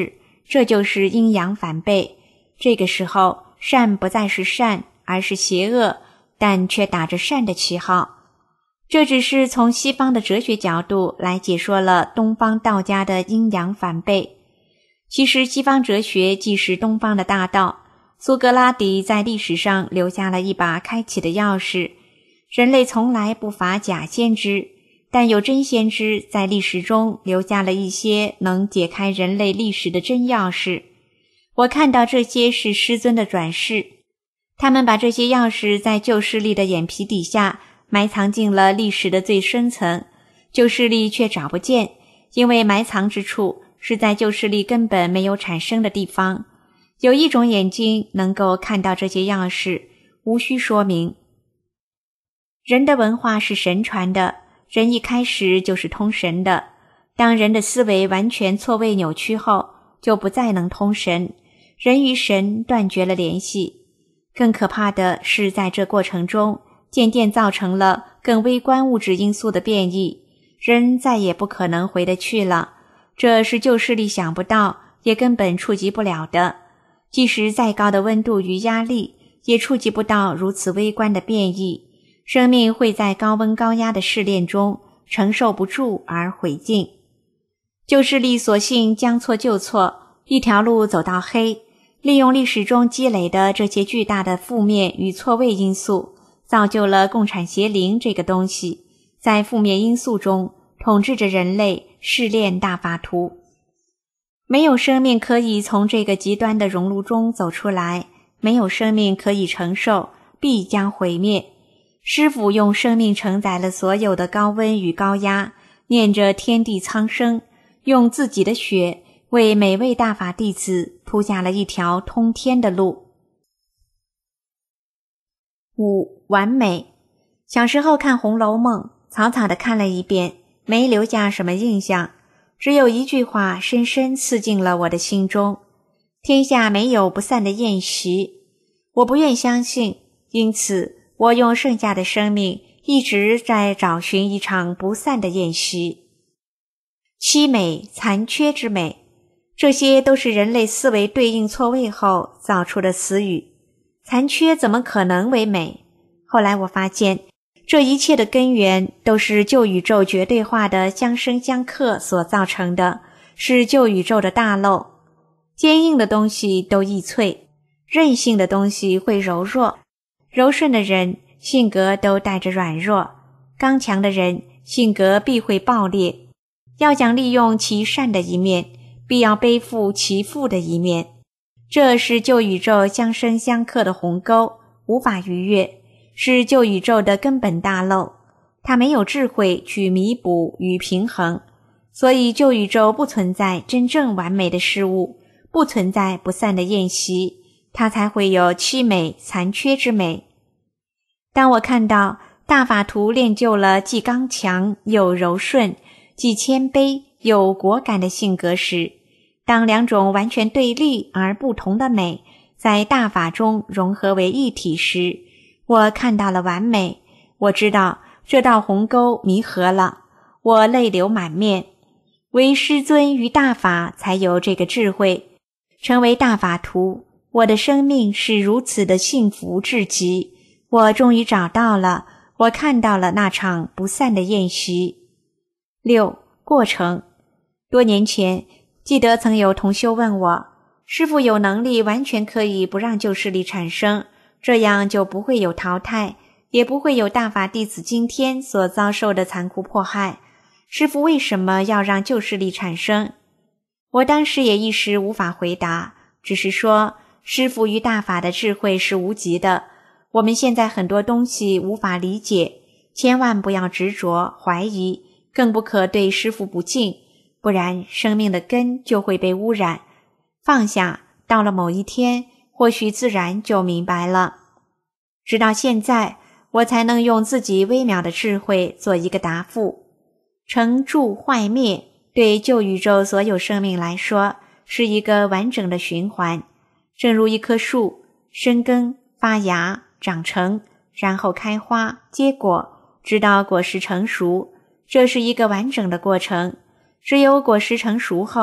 S7: 这就是阴阳反背。这个时候，善不再是善，而是邪恶，但却打着善的旗号。这只是从西方的哲学角度来解说了东方道家的阴阳反背。其实西方哲学既是东方的大道，苏格拉底在历史上留下了一把开启的钥匙。人类从来不乏假先知，但有真先知在历史中留下了一些能解开人类历史的真钥匙。我看到这些是师尊的转世，他们把这些钥匙在旧势力的眼皮底下埋藏进了历史的最深层，旧势力却找不见，因为埋藏之处是在旧势力根本没有产生的地方。有一种眼睛能够看到这些钥匙，无需说明。人的文化是神传的，人一开始就是通神的，当人的思维完全错位扭曲后，就不再能通神，人与神断绝了联系。更可怕的是，在这过程中渐渐造成了更微观物质因素的变异，人再也不可能回得去了。这是旧势力想不到，也根本触及不了的。即使再高的温度与压力，也触及不到如此微观的变异。生命会在高温高压的试炼中承受不住而毁尽。旧势力索性将错就错，一条路走到黑，利用历史中积累的这些巨大的负面与错位因素，造就了共产邪灵这个东西，在负面因素中统治着人类，试炼大法图。没有生命可以从这个极端的熔炉中走出来，没有生命可以承受，必将毁灭。师父用生命承载了所有的高温与高压，念着天地苍生，用自己的血为每位大法弟子铺下了一条通天的路。5. 完美。小时候看《红楼梦》，草草地看了一遍，没留下什么印象，只有一句话深深刺进了我的心中：天下没有不散的宴席。我不愿相信，因此我用剩下的生命一直在找寻一场不散的宴席。凄美、残缺之美，这些都是人类思维对应错位后造出的词语。残缺怎么可能为美？后来我发现，这一切的根源都是旧宇宙绝对化的相生相克所造成的，是旧宇宙的大漏。坚硬的东西都易脆，韧性的东西会柔弱，柔顺的人性格都带着软弱，刚强的人性格必会暴烈。要想利用其善的一面，必要背负其负的一面。这是旧宇宙相生相克的鸿沟，无法逾越，是旧宇宙的根本大漏。它没有智慧去弥补与平衡，所以旧宇宙不存在真正完美的事物，不存在不散的宴席，它才会有凄美残缺之美。当我看到大法图练就了既刚强又柔顺，既谦卑又果敢的性格时，当两种完全对立而不同的美在大法中融合为一体时，我看到了完美。我知道这道鸿沟弥合了，我泪流满面。唯师尊与大法才有这个智慧，成为大法图。我的生命是如此的幸福至极，我终于找到了，我看到了那场不散的宴席。6. 过程。多年前，记得曾有同修问我，师父有能力完全可以不让旧势力产生，这样就不会有淘汰，也不会有大法弟子今天所遭受的残酷迫害，师父为什么要让旧势力产生？我当时也一时无法回答，只是说师父与大法的智慧是无极的，我们现在很多东西无法理解，千万不要执着怀疑，更不可对师父不敬，不然生命的根就会被污染。放下，到了某一天，或许自然就明白了。直到现在，我才能用自己微妙的智慧做一个答复。成住坏灭，对旧宇宙所有生命来说，是一个完整的循环。正如一棵树，生根、发芽、长成，然后开花、结果，直到果实成熟，这是一个完整的过程。只有果实成熟后，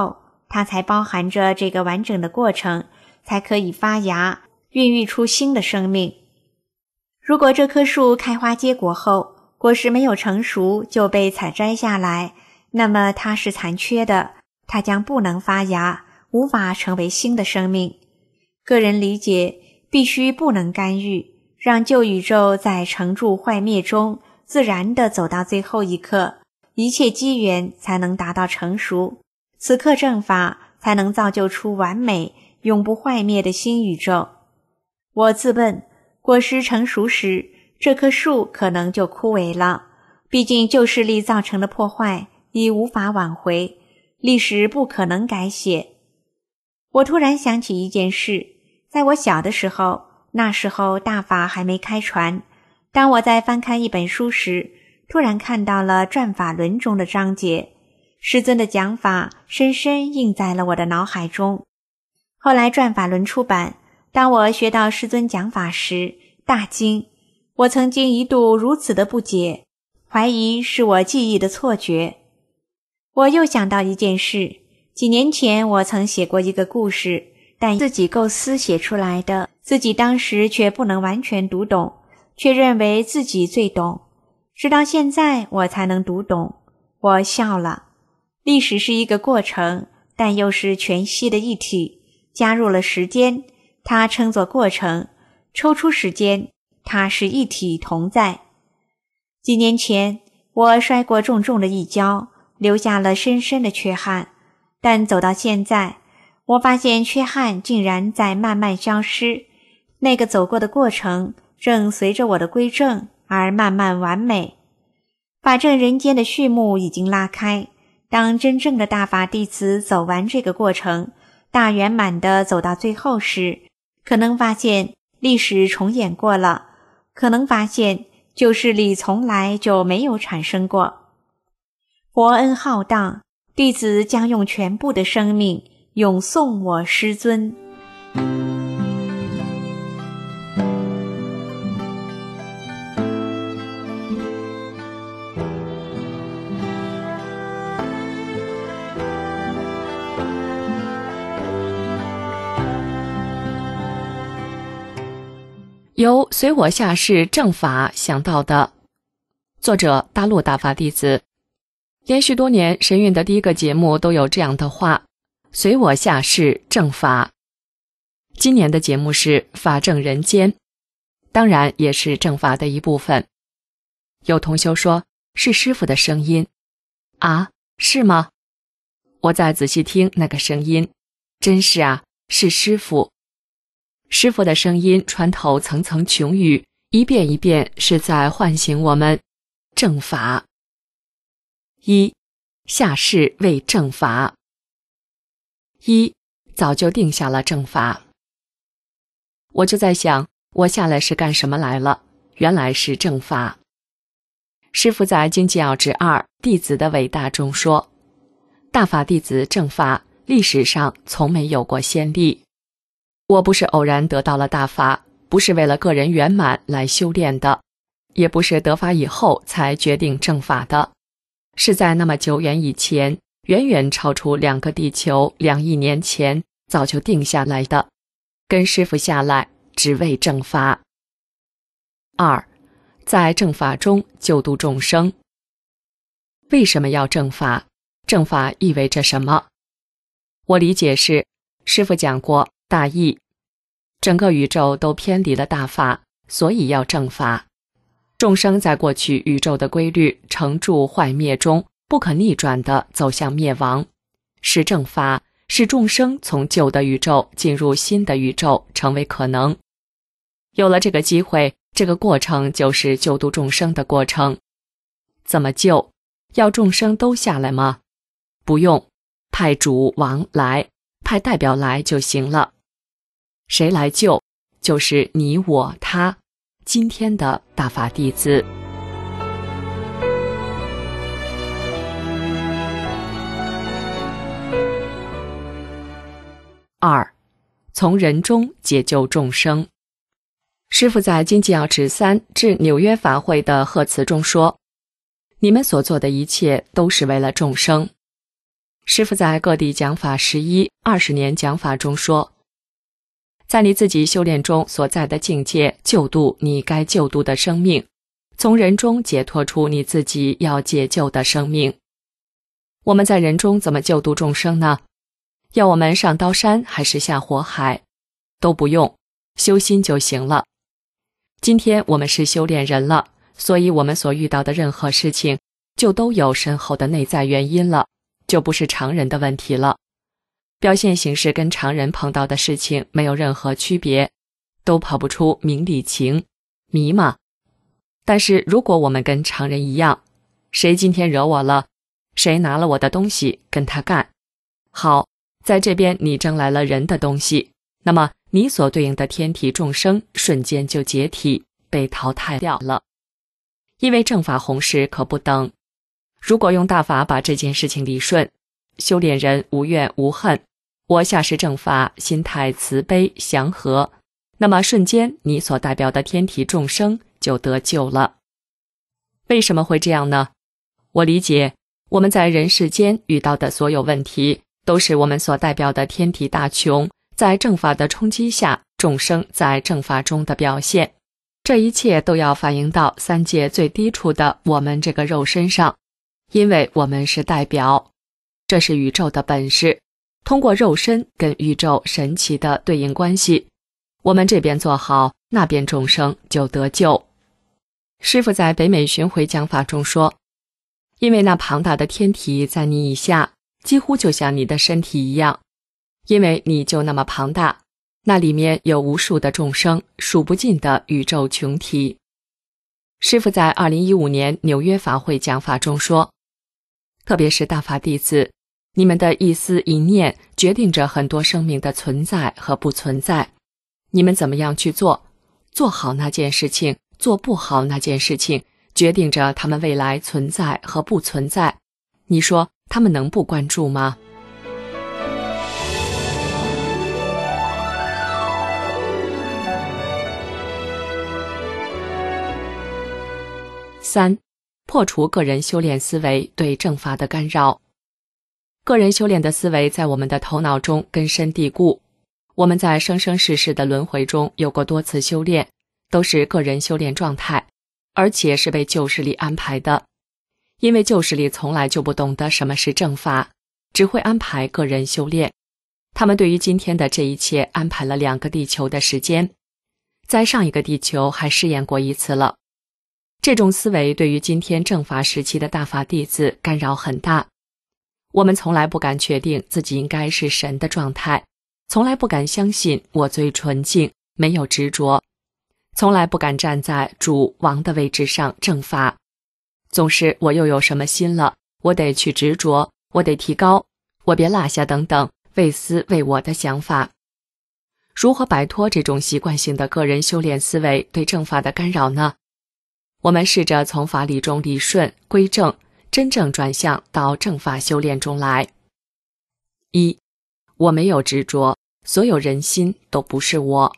S7: 它才包含着这个完整的过程，才可以发芽，孕育出新的生命。如果这棵树开花结果后，果实没有成熟就被采摘下来，那么它是残缺的，它将不能发芽，无法成为新的生命。个人理解必须不能干预，让旧宇宙在成住坏灭中自然地走到最后一刻，一切机缘才能达到成熟，此刻正法才能造就出完美永不坏灭的新宇宙。我自问，果实成熟时，这棵树可能就枯萎了，毕竟旧势力造成的破坏已无法挽回，历史不可能改写。我突然想起一件事，在我小的时候，那时候大法还没开传，当我在翻看一本书时，突然看到了转法轮中的章节，师尊的讲法深深印在了我的脑海中。后来转法轮出版，当我学到师尊讲法时，大惊，我曾经一度如此的不解，怀疑是我记忆的错觉。我又想到一件事，几年前我曾写过一个故事，但自己构思写出来的，自己当时却不能完全读懂，却认为自己最懂，直到现在我才能读懂。我笑了。历史是一个过程，但又是全息的一体，加入了时间，它称作过程；抽出时间，它是一体同在。几年前，我摔过重重的一跤，留下了深深的缺憾，但走到现在，我发现缺憾竟然在慢慢消失，那个走过的过程正随着我的归正而慢慢完美。法正人间的序幕已经拉开，当真正的大法弟子走完这个过程，大圆满地走到最后时，可能发现历史重演过了，可能发现旧势力从来就没有产生过。佛恩浩荡，弟子将用全部的生命永颂我师尊。
S8: 由随我下士正法想到的，作者大陆大法弟子。连续多年神韵的第一个节目都有这样的话，随我下士正法。今年的节目是法正人间，当然也是正法的一部分。有同修说是师父的声音啊，是吗？我再仔细听那个声音，真是啊，是师父。师父的声音穿透层层穹宇，一遍一遍是在唤醒我们正法。一，下士为正法。一，早就定下了正法。我就在想，我下来是干什么来了？原来是正法。师父在《经济要旨2弟子的伟大》中说，大法弟子正法历史上从没有过先例。我不是偶然得到了大法，不是为了个人圆满来修炼的，也不是得法以后才决定正法的，是在那么久远以前，远远超出2个地球2亿年前早就定下来的，跟师父下来只为正法。二，在正法中救度众生。为什么要正法？正法意味着什么？我理解是，师父讲过大义，整个宇宙都偏离了大法，所以要正法。众生在过去宇宙的规律成住坏灭中不可逆转地走向灭亡，是正法使众生从旧的宇宙进入新的宇宙成为可能。有了这个机会，这个过程就是救度众生的过程。怎么救？要众生都下来吗？不用，派主王来，派代表来就行了。谁来救？就是你我他，今天的大法弟子。二，从人中解救众生。师父在《经济要旨3致纽约法会的贺词中说，你们所做的一切都是为了众生。 师父在各地讲法11、20年讲法中说，在你自己修炼中所在的境界，救度你该救度的生命，从人中解脱出你自己要解救的生命。我们在人中怎么救度众生呢？要我们上刀山还是下火海？都不用，修心就行了。今天我们是修炼人了，所以我们所遇到的任何事情就都有深厚的内在原因了，就不是常人的问题了。表现形式跟常人碰到的事情没有任何区别，都跑不出明理情，迷嘛。但是如果我们跟常人一样，谁今天惹我了，谁拿了我的东西，跟他干。好，在这边你争来了人的东西，那么你所对应的天体众生瞬间就解体，被淘汰掉了。因为正法弘誓可不等，如果用大法把这件事情理顺，修炼人无怨无恨，我下士正法，心态慈悲祥和，那么瞬间你所代表的天体众生就得救了。为什么会这样呢？我理解，我们在人世间遇到的所有问题，都是我们所代表的天体大穷在正法的冲击下，众生在正法中的表现。这一切都要反映到三界最低处的我们这个肉身上，因为我们是代表，这是宇宙的本事，通过肉身跟宇宙神奇的对应关系，我们这边做好，那边众生就得救。师父在北美巡回讲法中说，因为那庞大的天体在你以下，几乎就像你的身体一样，因为你就那么庞大，那里面有无数的众生，数不尽的宇宙群体。师父在2015年纽约法会讲法中说，特别是大法弟子，你们的一思一念决定着很多生命的存在和不存在。你们怎么样去做，做好那件事情，做不好那件事情，决定着他们未来存在和不存在。你说他们能不关注吗？3. 破除个人修炼思维对正法的干扰。个人修炼的思维在我们的头脑中根深蒂固，我们在生生世世的轮回中有过多次修炼，都是个人修炼状态，而且是被旧势力安排的。因为旧势力从来就不懂得什么是正法，只会安排个人修炼。他们对于今天的这一切安排了2个地球的时间，在上一个地球还试验过一次了。这种思维对于今天正法时期的大法弟子干扰很大。我们从来不敢确定自己应该是神的状态，从来不敢相信我最纯净，没有执着，从来不敢站在主王的位置上正法。总是我又有什么心了，我得去执着，我得提高，我别落下等等，为私为我的想法。如何摆脱这种习惯性的个人修炼思维对正法的干扰呢？我们试着从法理中理顺归正，真正转向到正法修炼中来。1. 我没有执着，所有人心都不是我。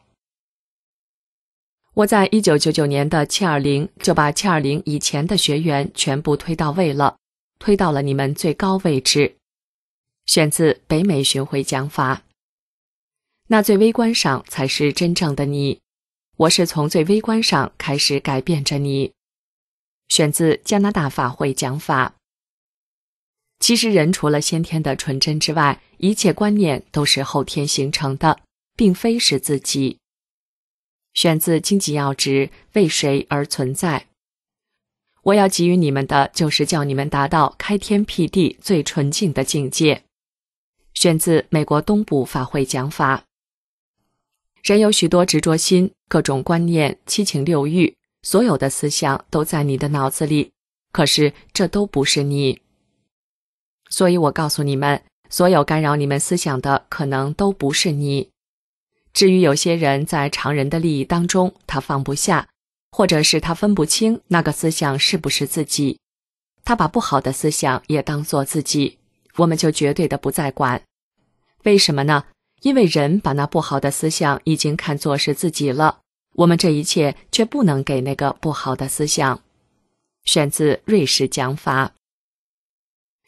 S8: 我在1999年的720就把720以前的学员全部推到位了，推到了你们最高位置。选自北美巡回讲法。那最微观上才是真正的你，我是从最微观上开始改变着你。选自加拿大法会讲法。其实人除了先天的纯真之外，一切观念都是后天形成的，并非是自己。选自经济要旨，为谁而存在。我要给予你们的就是叫你们达到开天辟地最纯净的境界。选自美国东部法会讲法。人有许多执着心，各种观念，七情六欲，所有的思想都在你的脑子里，可是这都不是你。所以我告诉你们，所有干扰你们思想的可能都不是你。至于有些人在常人的利益当中，他放不下，或者是他分不清那个思想是不是自己，他把不好的思想也当作自己，我们就绝对的不再管。为什么呢？因为人把那不好的思想已经看作是自己了，我们这一切却不能给那个不好的思想。选自瑞士讲法。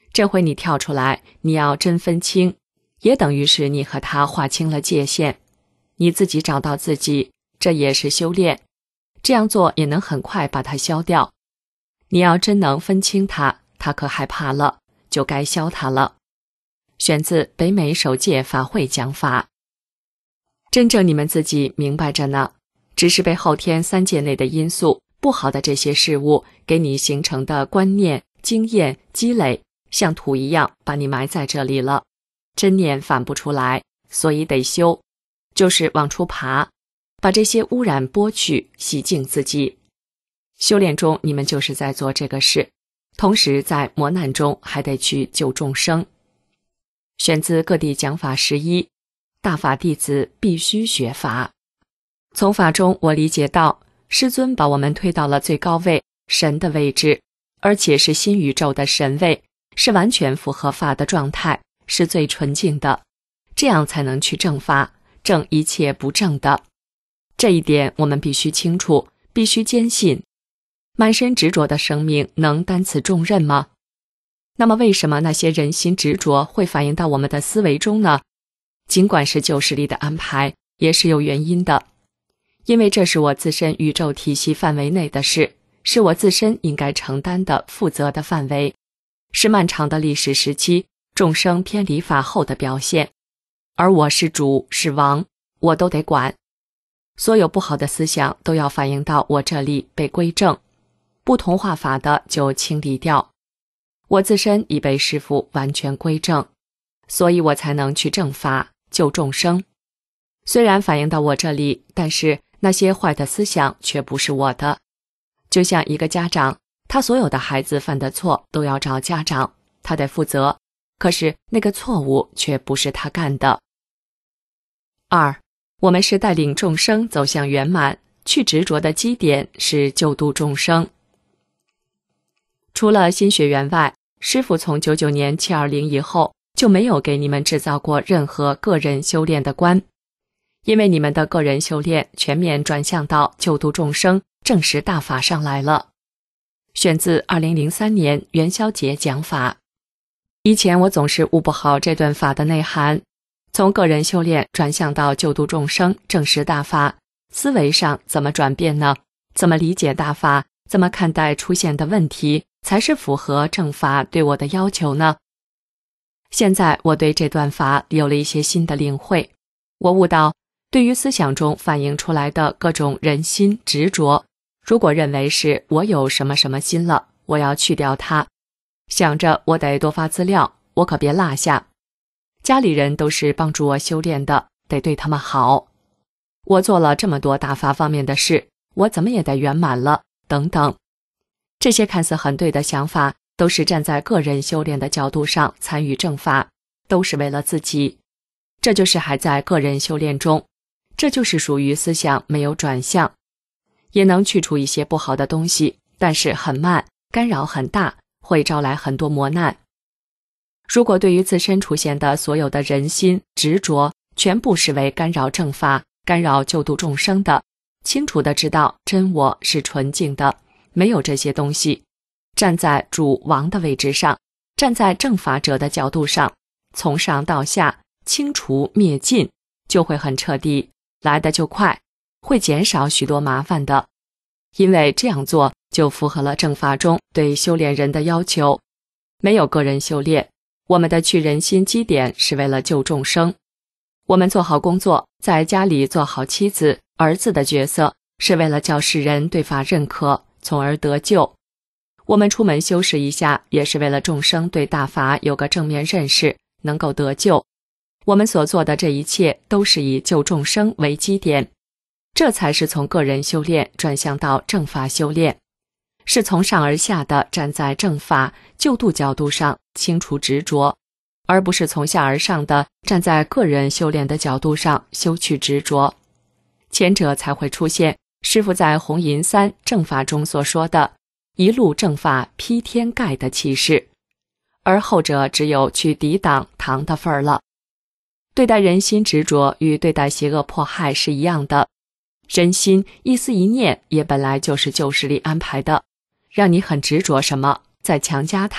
S8: 这回你跳出来，你要真分清，也等于是你和他划清了界限，你自己找到自己，这也是修炼。这样做也能很快把它消掉。你要真能分清他，他可害怕了，就该消他了。选自北美首届法会讲法。真正你们自己明白着呢，只是被后天3界内的因素，不好的这些事物给你形成的观念、经验、积累，像土一样把你埋在这里了。真念反不出来，所以得修，就是往出爬，把这些污染剥去，洗净自己。修炼中你们就是在做这个事，同时在磨难中还得去救众生。选自各地讲法11，大法弟子必须学法。从法中我理解到，师尊把我们推到了最高位，神的位置，而且是新宇宙的神位，是完全符合法的状态，是最纯净的，这样才能去正法，正一切不正的。这一点我们必须清楚，必须坚信。满身执着的生命能担此重任吗？那么为什么那些人心执着会反映到我们的思维中呢？尽管是旧势力的安排，也是有原因的。因为这是我自身宇宙体系范围内的事，是我自身应该承担的负责的范围，是漫长的历史时期众生偏离法后的表现。而我是主是王，我都得管。所有不好的思想都要反映到我这里被归正，不同化法的就清理掉。我自身已被师父完全归正，所以我才能去正法救众生。虽然反映到我这里，但是那些坏的思想却不是我的。就像一个家长，他所有的孩子犯的错都要找家长，他得负责，可是那个错误却不是他干的。2，我们是带领众生走向圆满，去执着的基点是救度众生。除了新学员外，师父从99年720以后就没有给你们制造过任何个人修炼的观，因为你们的个人修炼全面转向到救度众生正实大法上来了。选自2003年元宵节讲法。以前我总是悟不好这段法的内涵，从个人修炼转向到救度众生正实大法，思维上怎么转变呢？怎么理解大法？怎么看待出现的问题，才是符合正法对我的要求呢？现在我对这段法有了一些新的领会，我悟到，对于思想中反映出来的各种人心执着，如果认为是我有什么什么心了，我要去掉它，想着我得多发资料，我可别落下。家里人都是帮助我修炼的，得对他们好。我做了这么多大法方面的事，我怎么也得圆满了，等等。这些看似很对的想法，都是站在个人修炼的角度上参与正法，都是为了自己。这就是还在个人修炼中，这就是属于思想没有转向，也能去除一些不好的东西，但是很慢，干扰很大，会招来很多磨难。如果对于自身出现的所有的人心执着，全部视为干扰正法、干扰救度众生的，清楚地知道真我是纯净的，没有这些东西，站在主王的位置上，站在正法者的角度上，从上到下清除灭尽，就会很彻底，来得就快，会减少许多麻烦的。因为这样做就符合了正法中对修炼人的要求。没有个人修炼，我们的去人心基点是为了救众生。我们做好工作，在家里做好妻子、儿子的角色，是为了叫世人对法认可，从而得救。我们出门修饰一下，也是为了众生对大法有个正面认识，能够得救。我们所做的这一切都是以救众生为基点，这才是从个人修炼转向到正法修炼，是从上而下的站在正法救度角度上清除执着，而不是从下而上的站在个人修炼的角度上修去执着。前者才会出现师父在红银3正法中所说的一路正法劈天盖的气势，而后者只有去抵挡唐的份儿了。对待人心执着与对待邪恶迫害是一样的，人心一思一念也本来就是旧势力安排的，让你很执着什么，再强加它，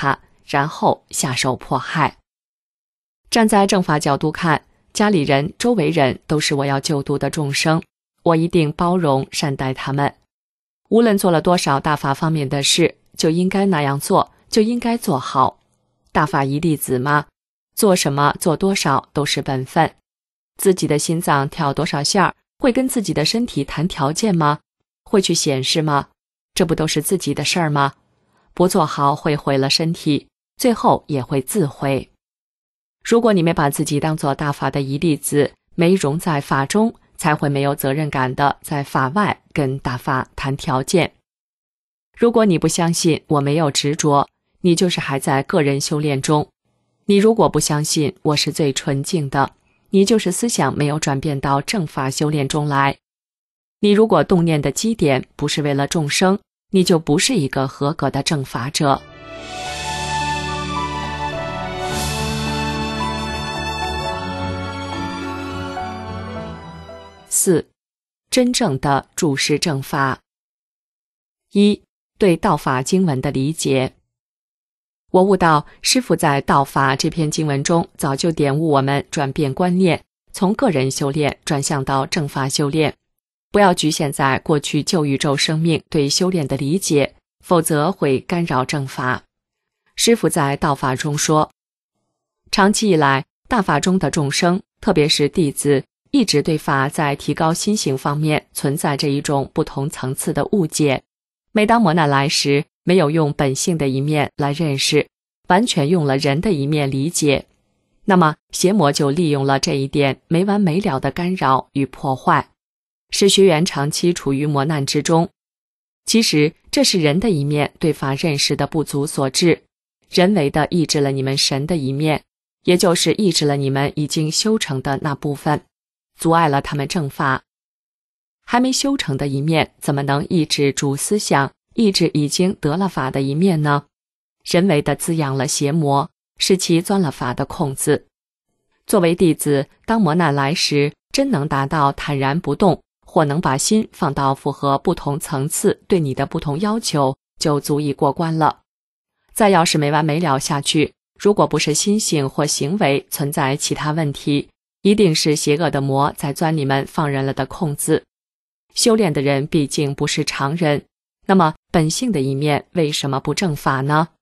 S8: 然后下手迫害。站在正法角度看，家里人、周围人都是我要救度的众生，我一定包容善待他们。无论做了多少大法方面的事，就应该那样做，就应该做好。大法一粒子吗？做什么做多少都是本分。自己的心脏跳多少下会跟自己的身体谈条件吗？会去显示吗？这不都是自己的事儿吗？不做好会毁了身体，最后也会自毁。如果你没把自己当作大法的一粒子，没融在法中，才会没有责任感的在法外跟大法谈条件。如果你不相信我没有执着，你就是还在个人修炼中。你如果不相信我是最纯净的，你就是思想没有转变到正法修炼中来。你如果动念的基点不是为了众生，你就不是一个合格的正法者。4. 真正的注释正法。1. 对道法经文的理解。我悟到师父在道法这篇经文中早就点悟我们转变观念，从个人修炼转向到正法修炼，不要局限在过去旧宇宙生命对修炼的理解，否则会干扰正法。师父在道法中说，长期以来大法中的众生，特别是弟子，一直对法在提高心性方面存在着一种不同层次的误解。每当磨难来时，没有用本性的一面来认识，完全用了人的一面理解，那么邪魔就利用了这一点，没完没了的干扰与破坏，使学员长期处于磨难之中。其实这是人的一面对法认识的不足所致，人为的抑制了你们神的一面，也就是抑制了你们已经修成的那部分，阻碍了他们正法。还没修成的一面怎么能抑制主思想，抑制已经得了法的一面呢？人为的滋养了邪魔，使其钻了法的空子。作为弟子，当磨难来时，真能达到坦然不动，或能把心放到符合不同层次对你的不同要求，就足以过关了。再要是没完没了下去，如果不是心性或行为存在其他问题，一定是邪恶的魔在钻你们放任了的空子。修炼的人毕竟不是常人，那么本性的一面为什么不正法呢？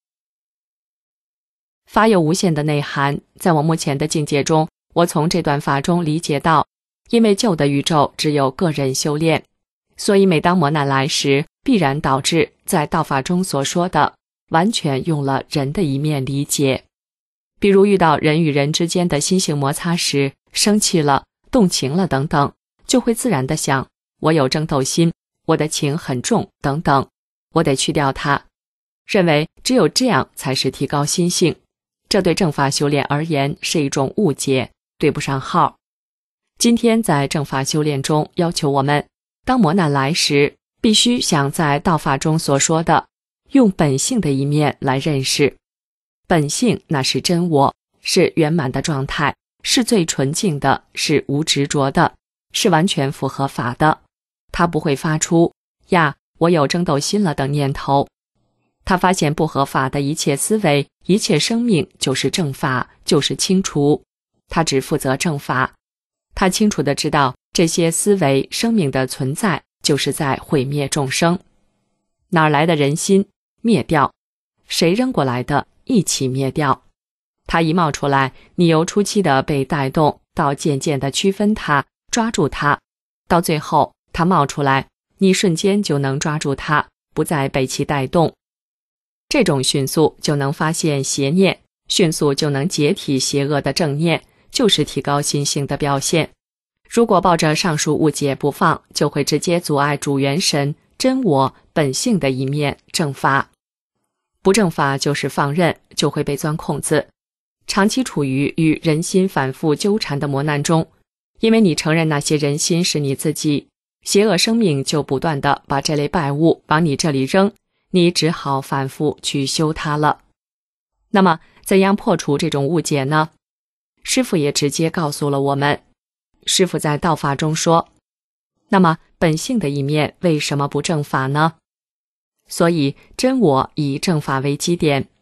S8: 法有无限的内涵，在我目前的境界中，我从这段法中理解到，因为旧的宇宙只有个人修炼，所以每当磨难来时，必然导致在道法中所说的完全用了人的一面理解。比如遇到人与人之间的心性摩擦时，生气了、动情了等等，就会自然地想，我有争斗心，我的情很重等等，我得去掉它，认为只有这样才是提高心性。这对正法修炼而言是一种误解，对不上号。今天在正法修炼中要求我们，当磨难来时，必须像在道法中所说的，用本性的一面来认识。本性那是真我，是圆满的状态，是最纯净的，是无执着的，是完全符合法的。它不会发出呀，我有争斗心了等念头。他发现不合法的一切思维，一切生命就是正法，就是清除。他只负责正法。他清楚地知道，这些思维生命的存在，就是在毁灭众生。哪儿来的人心？灭掉。谁扔过来的？一起灭掉。他一冒出来，你由初期的被带动，到渐渐地区分它，抓住它，到最后它冒出来，你瞬间就能抓住它，不再被其带动。这种迅速就能发现邪念，迅速就能解体邪恶的正念，就是提高心性的表现。如果抱着上述误解不放，就会直接阻碍主元神、真我、本性的一面正法。不正法就是放任，就会被钻空子，长期处于与人心反复纠缠的磨难中。因为你承认那些人心是你自己，邪恶生命就不断地把这类败物往你这里扔，你只好反复去修它了。那么怎样破除这种误解呢？师父也直接告诉了我们。师父在道法中说，那么本性的一面为什么不正法呢？所以真我以正法为基点，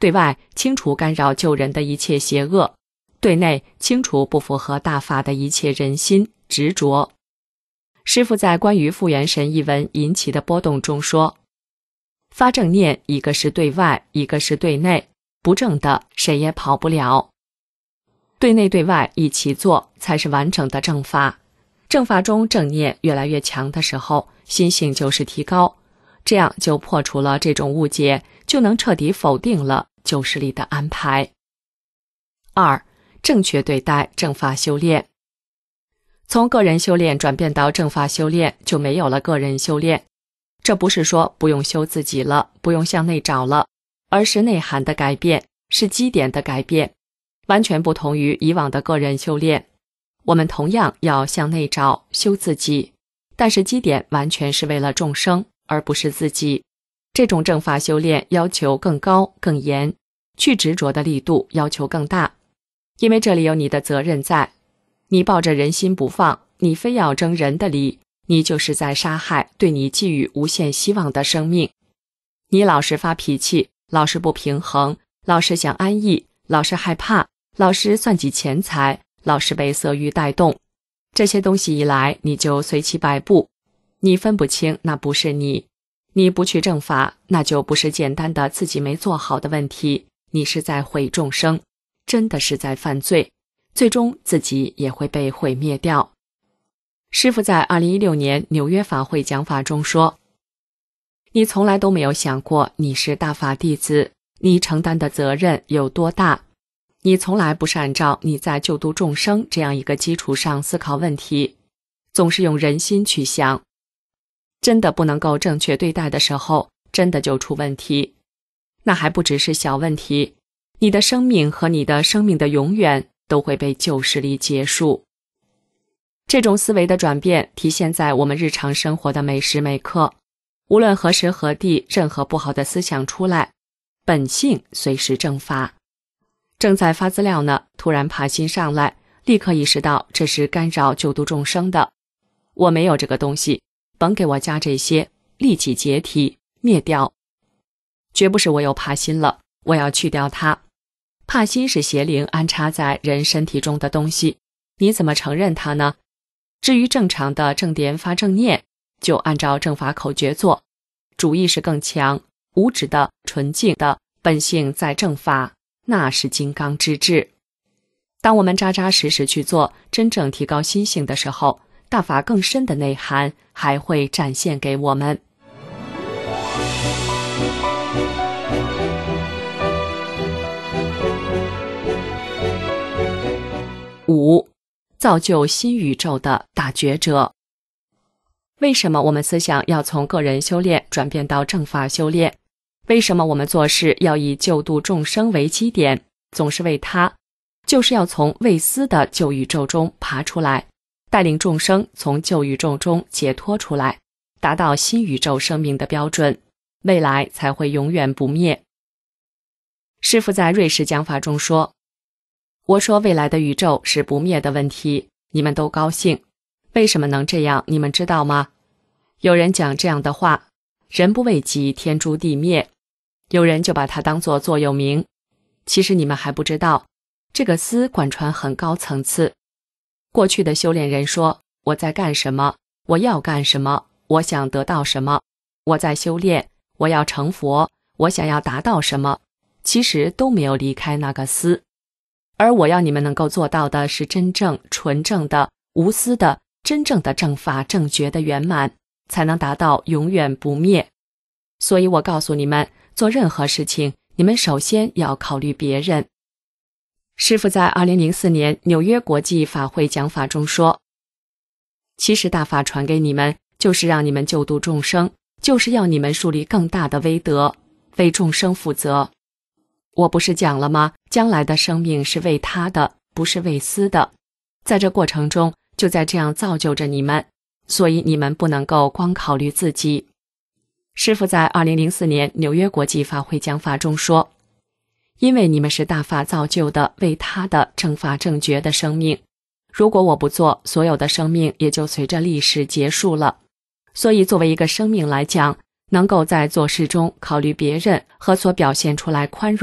S8: 对外清除干扰救人的一切邪恶，对内清除不符合大法的一切人心执着。师父在关于复原神一文引起的波动中说，发正念，一个是对外，一个是对内，不正的谁也跑不了。对内对外一起做，才是完整的正法。正法中正念越来越强的时候，心性就是提高，这样就破除了这种误解，就能彻底否定了旧势力的安排。2. 正确对待正法修炼。从个人修炼转变到正法修炼，就没有了个人修炼。这不是说不用修自己了，不用向内找了，而是内涵的改变，是基点的改变，完全不同于以往的个人修炼。我们同样要向内找，修自己，但是基点完全是为了众生，而不是自己。这种正法修炼要求更高更严，去执着的力度要求更大，因为这里有你的责任在。你抱着人心不放，你非要争人的理，你就是在杀害对你寄予无限希望的生命。你老是发脾气，老是不平衡，老是想安逸，老是害怕，老是算计钱财，老是被色欲带动，这些东西一来，你就随其摆布，你分不清那不是你。你不去正法，那就不是简单的自己没做好的问题，你是在毁众生，真的是在犯罪，最终自己也会被毁灭掉。师父在2016年纽约法会讲法中说，你从来都没有想过你是大法弟子，你承担的责任有多大，你从来不是按照你在救度众生这样一个基础上思考问题，总是用人心去想。真的不能够正确对待的时候，真的就出问题。那还不只是小问题，你的生命和你的生命的永远都会被旧势力结束。这种思维的转变体现在我们日常生活的每时每刻，无论何时何地，任何不好的思想出来，本性随时正法。正在发资料呢，突然怕心上来，立刻意识到这是干扰救度众生的。我没有这个东西，甭给我加这些，立即解体灭掉。绝不是我有怕心了，我要去掉它。怕心是邪灵安插在人身体中的东西，你怎么承认它呢？至于正常的正点发正念，就按照正法口诀做，主意识更强，无止的纯净的本性在正法，那是金刚之智。当我们扎扎实实去做，真正提高心性的时候，大法更深的内涵还会展现给我们。5. 造就新宇宙的大觉者。为什么我们思想要从个人修炼转变到正法修炼？为什么我们做事要以救度众生为基点，总是为他？就是要从未思的旧宇宙中爬出来，带领众生从旧宇宙中解脱出来，达到新宇宙生命的标准，未来才会永远不灭。师父在瑞士讲法中说，我说未来的宇宙是不灭的问题，你们都高兴。为什么能这样，你们知道吗？有人讲这样的话，人不为己，天诛地灭。有人就把它当作座右铭。其实你们还不知道，这个思贯穿很高层次。过去的修炼人说，我在干什么，我要干什么，我想得到什么，我在修炼，我要成佛，我想要达到什么，其实都没有离开那个思。而我要你们能够做到的是真正纯正的无私的真正的正法正觉的圆满，才能达到永远不灭。所以我告诉你们，做任何事情，你们首先要考虑别人。师父在2004年纽约国际法会讲法中说，其实大法传给你们，就是让你们救度众生，就是要你们树立更大的威德，为众生负责。我不是讲了吗？将来的生命是为他的，不是为私的。在这过程中，就在这样造就着你们，所以你们不能够光考虑自己。师父在2004年纽约国际法会讲法中说，因为你们是大法造就的为他的正法正觉的生命，如果我不做，所有的生命也就随着历史结束了。所以作为一个生命来讲，能够在做事中考虑别人和所表现出来宽容，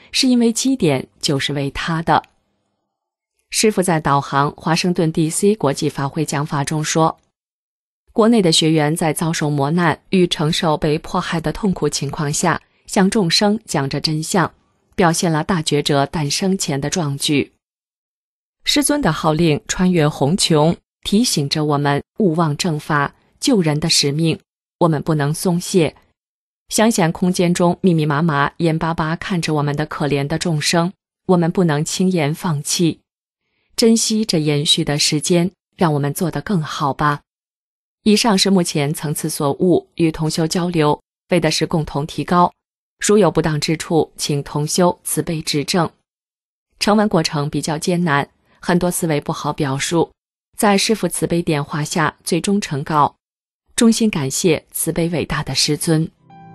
S8: 是因为基点就是为他的。师父在导航华盛顿 DC 国际法会讲法中说，国内的学员在遭受磨难与承受被迫害的痛苦情况下，向众生讲着真相，表现了大觉者诞生前的壮举。师尊的号令穿越红穹，提醒着我们勿忘正法救人的使命，我们不能松懈。想想空间中密密麻麻眼巴巴看着我们的可怜的众生，我们不能轻言放弃，珍惜这延续的时间，让我们做得更好吧。以上是目前层次所悟，与同修交流，为的是共同提高，如有不当之处，请同修慈悲指正。成文过程比较艰难，很多思维不好表述，在师父慈悲点化下最终成稿，衷心感谢慈悲伟大的师尊。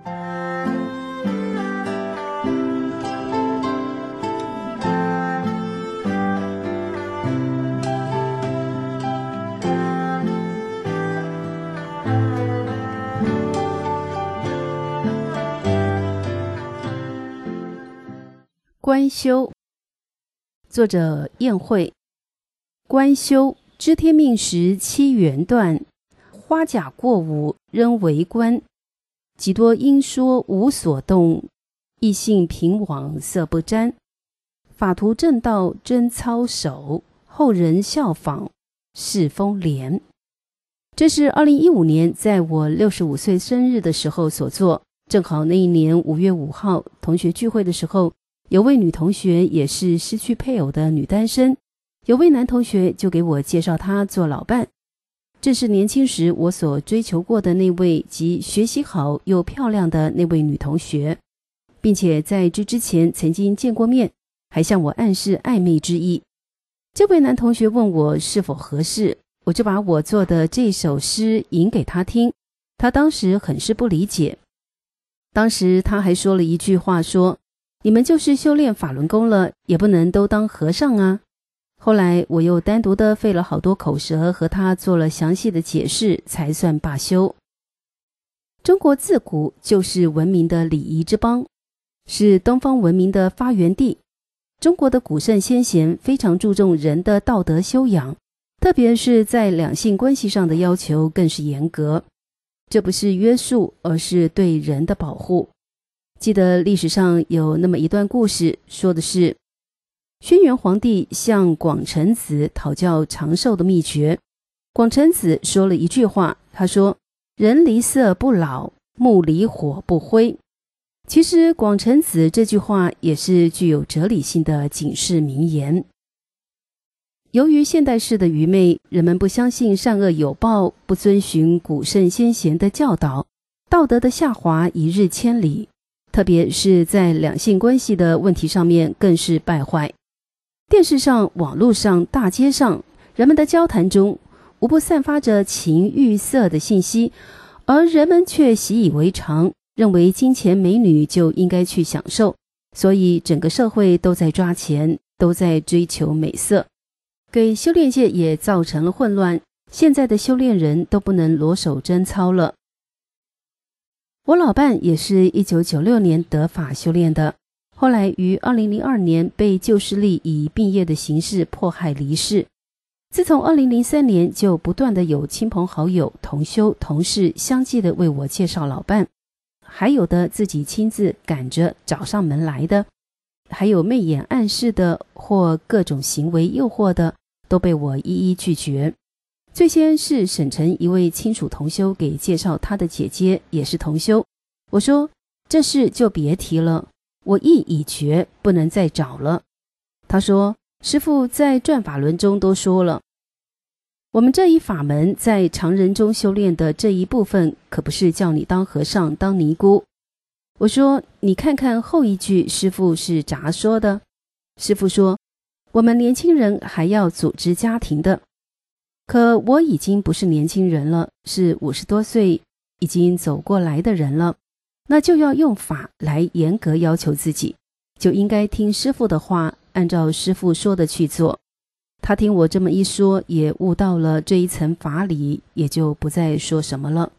S4: 观修，作者宴会。观修，知天命时七元断，花甲过午仍为观。几多因说无所动，意性平往色不沾。法图正道真操守，后人效仿世风莲。这是2015年在我65岁生日的时候所作，正好那一年5月5号同学聚会的时候，有位女同学也是失去配偶的女单身，有位男同学就给我介绍她做老伴。这是年轻时我所追求过的那位及学习好又漂亮的那位女同学，并且在这之前曾经见过面，还向我暗示暧昧之意。这位男同学问我是否合适，我就把我做的这首诗吟给他听，他当时很是不理解。当时他还说了一句话，说你们就是修炼法轮功了，也不能都当和尚啊。后来我又单独的费了好多口舌和他做了详细的解释，才算罢休。中国自古就是文明的礼仪之邦，是东方文明的发源地。中国的古圣先贤非常注重人的道德修养，特别是在两性关系上的要求更是严格。这不是约束，而是对人的保护。记得历史上有那么一段故事，说的是轩辕皇帝向广成子讨教长寿的秘诀。广成子说了一句话，他说人离色不老，木离火不灰。其实广成子这句话也是具有哲理性的警示名言。由于现代世的愚昧，人们不相信善恶有报，不遵循古圣先贤的教导，道德的下滑一日千里，特别是在两性关系的问题上面更是败坏。电视上、网络上、大街上，人们的交谈中无不散发着情欲色的信息，而人们却习以为常，认为金钱美女就应该去享受，所以整个社会都在抓钱，都在追求美色，给修炼界也造成了混乱。现在的修炼人都不能裸手贞操了。我老伴也是1996年得法修炼的，后来于2002年被旧势力以病业的形式迫害离世。自从2003年就不断的有亲朋好友、同修、同事相继的为我介绍老伴，还有的自己亲自赶着找上门来的，还有媚眼暗示的或各种行为诱惑的，都被我一一拒绝。最先是省城一位亲属同修给介绍他的姐姐，也是同修。我说这事就别提了，我意已决，不能再找了。他说师父在转法轮中都说了，我们这一法门在常人中修炼的这一部分，可不是叫你当和尚当尼姑。我说你看看后一句师父是咋说的？师父说我们年轻人还要组织家庭的。可我已经不是年轻人了，是50多岁已经走过来的人了，那就要用法来严格要求自己，就应该听师父的话，按照师父说的去做。他听我这么一说，也悟到了这一层法理，也就不再说什么了。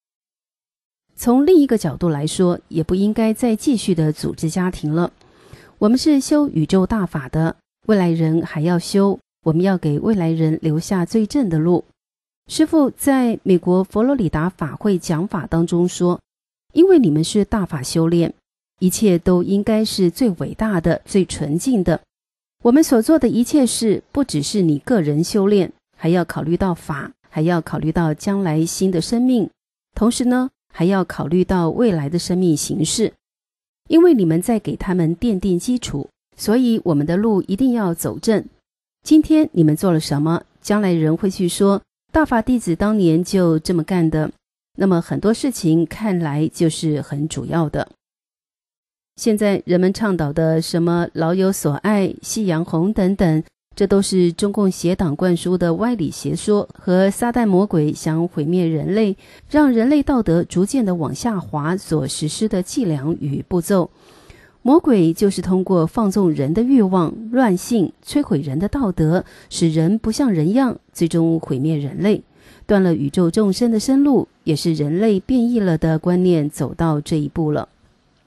S4: 从另一个角度来说，也不应该再继续的组织家庭了。 我们是修宇宙大法的，未来人还要修，我们要给未来人留下最正的路。师父在美国佛罗里达法会讲法当中说，因为你们是大法修炼，一切都应该是最伟大的、最纯净的。我们所做的一切事，不只是你个人修炼，还要考虑到法，还要考虑到将来新的生命，同时呢，还要考虑到未来的生命形式。因为你们在给他们奠定基础，所以我们的路一定要走正。今天你们做了什么，将来人会去说大法弟子当年就这么干的，那么很多事情看来就是很主要的。现在人们倡导的什么老有所爱、夕阳红等等，这都是中共邪党灌输的歪理邪说和撒旦魔鬼想毁灭人类，让人类道德逐渐的往下滑所实施的伎俩与步骤。魔鬼就是通过放纵人的欲望、乱性，摧毁人的道德，使人不像人样，最终毁灭人类，断了宇宙众生的生路，也是人类变异了的观念走到这一步了。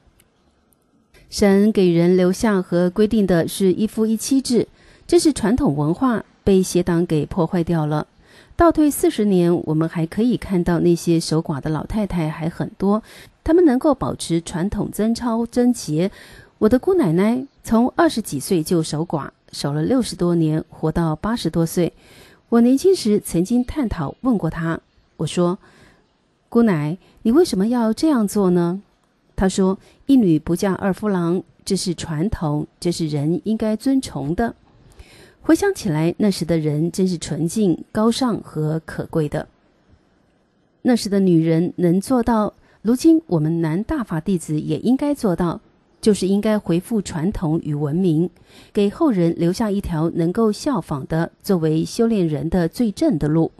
S4: 神给人留下和规定的是一夫一妻制，这是传统文化，被邪党给破坏掉了。倒退40年，我们还可以看到那些守寡的老太太还很多，她们能够保持传统贞操贞洁。我的姑奶奶从20几岁就守寡，守了60多年，活到80多岁。我年轻时曾经探讨问过她，我说：姑奶，你为什么要这样做呢？她说：一女不嫁二夫郎，这是传统，这是人应该尊崇的。回想起来，那时的人真是纯净、高尚和可贵的。那时的女人能做到，如今我们男大法弟子也应该做到，就是应该恢复传统与文明，给后人留下一条能够效仿的，作为修炼人的最正的路。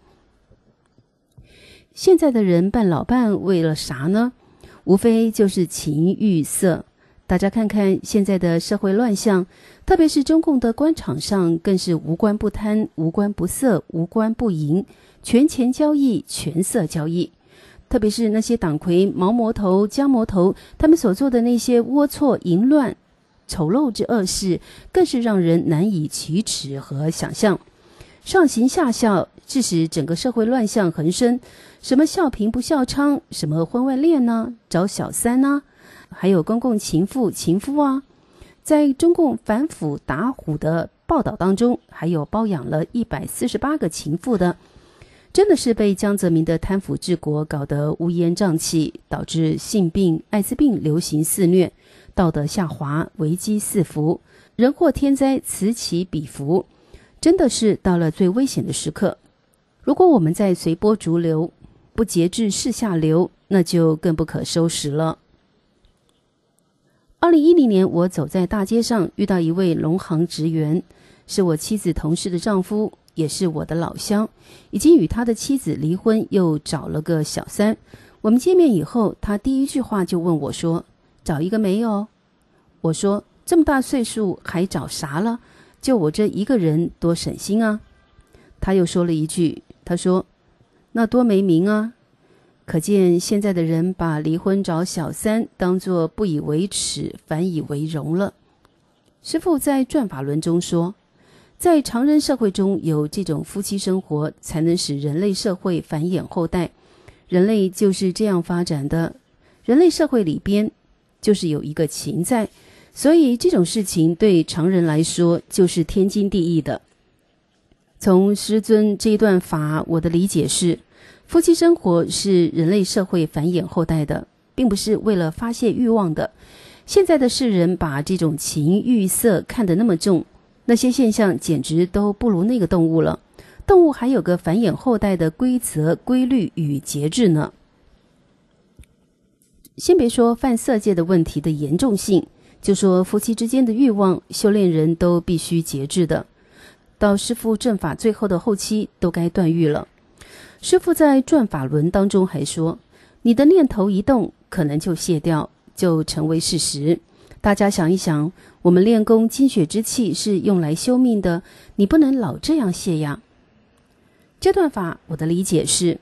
S4: 现在的人办老伴为了啥呢？无非就是情欲色。大家看看现在的社会乱象，特别是中共的官场上，更是无官不贪、无官不色、无官不淫，权钱交易、权色交易。特别是那些党魁、毛魔头、江魔头，他们所做的那些龌龊、淫乱、丑陋之恶事，更是让人难以启齿和想象。上行下效，致使整个社会乱象横生。什么孝贫不孝娼，什么婚外恋呢，找小三呢，还有公共情妇啊。在中共反腐打虎的报道当中，还有包养了148个情妇的，真的是被江泽民的贪腐治国搞得乌烟瘴气，导致性病、艾滋病流行肆虐，道德下滑，危机四伏，人祸天灾此起彼伏，真的是到了最危险的时刻。如果我们再随波逐流，不节制势下流，那就更不可收拾了。2010年，我走在大街上，遇到一位农行职员，是我妻子同事的丈夫，也是我的老乡，已经与他的妻子离婚，又找了个小三。我们见面以后，他第一句话就问我说：找一个没有？我说：这么大岁数还找啥了？就我这一个人多省心啊。他又说了一句，他说：那多没名啊。可见现在的人把离婚找小三当作不以为耻，反以为荣了。师父在转法轮中说，在常人社会中有这种夫妻生活，才能使人类社会繁衍后代。人类就是这样发展的，人类社会里边就是有一个情在，所以这种事情对常人来说就是天经地义的。从师尊这一段法，我的理解是，夫妻生活是人类社会繁衍后代的，并不是为了发泄欲望的。现在的世人把这种情欲色看得那么重，那些现象简直都不如那个动物了。动物还有个繁衍后代的规则、规律与节制呢。先别说犯色戒的问题的严重性，就说夫妻之间的欲望，修炼人都必须节制的。到师父正法最后的后期都该断欲了。师父在转法轮当中还说，你的念头一动，可能就卸掉，就成为事实。大家想一想，我们练功精血之气是用来修命的，你不能老这样卸呀。这段法我的理解是，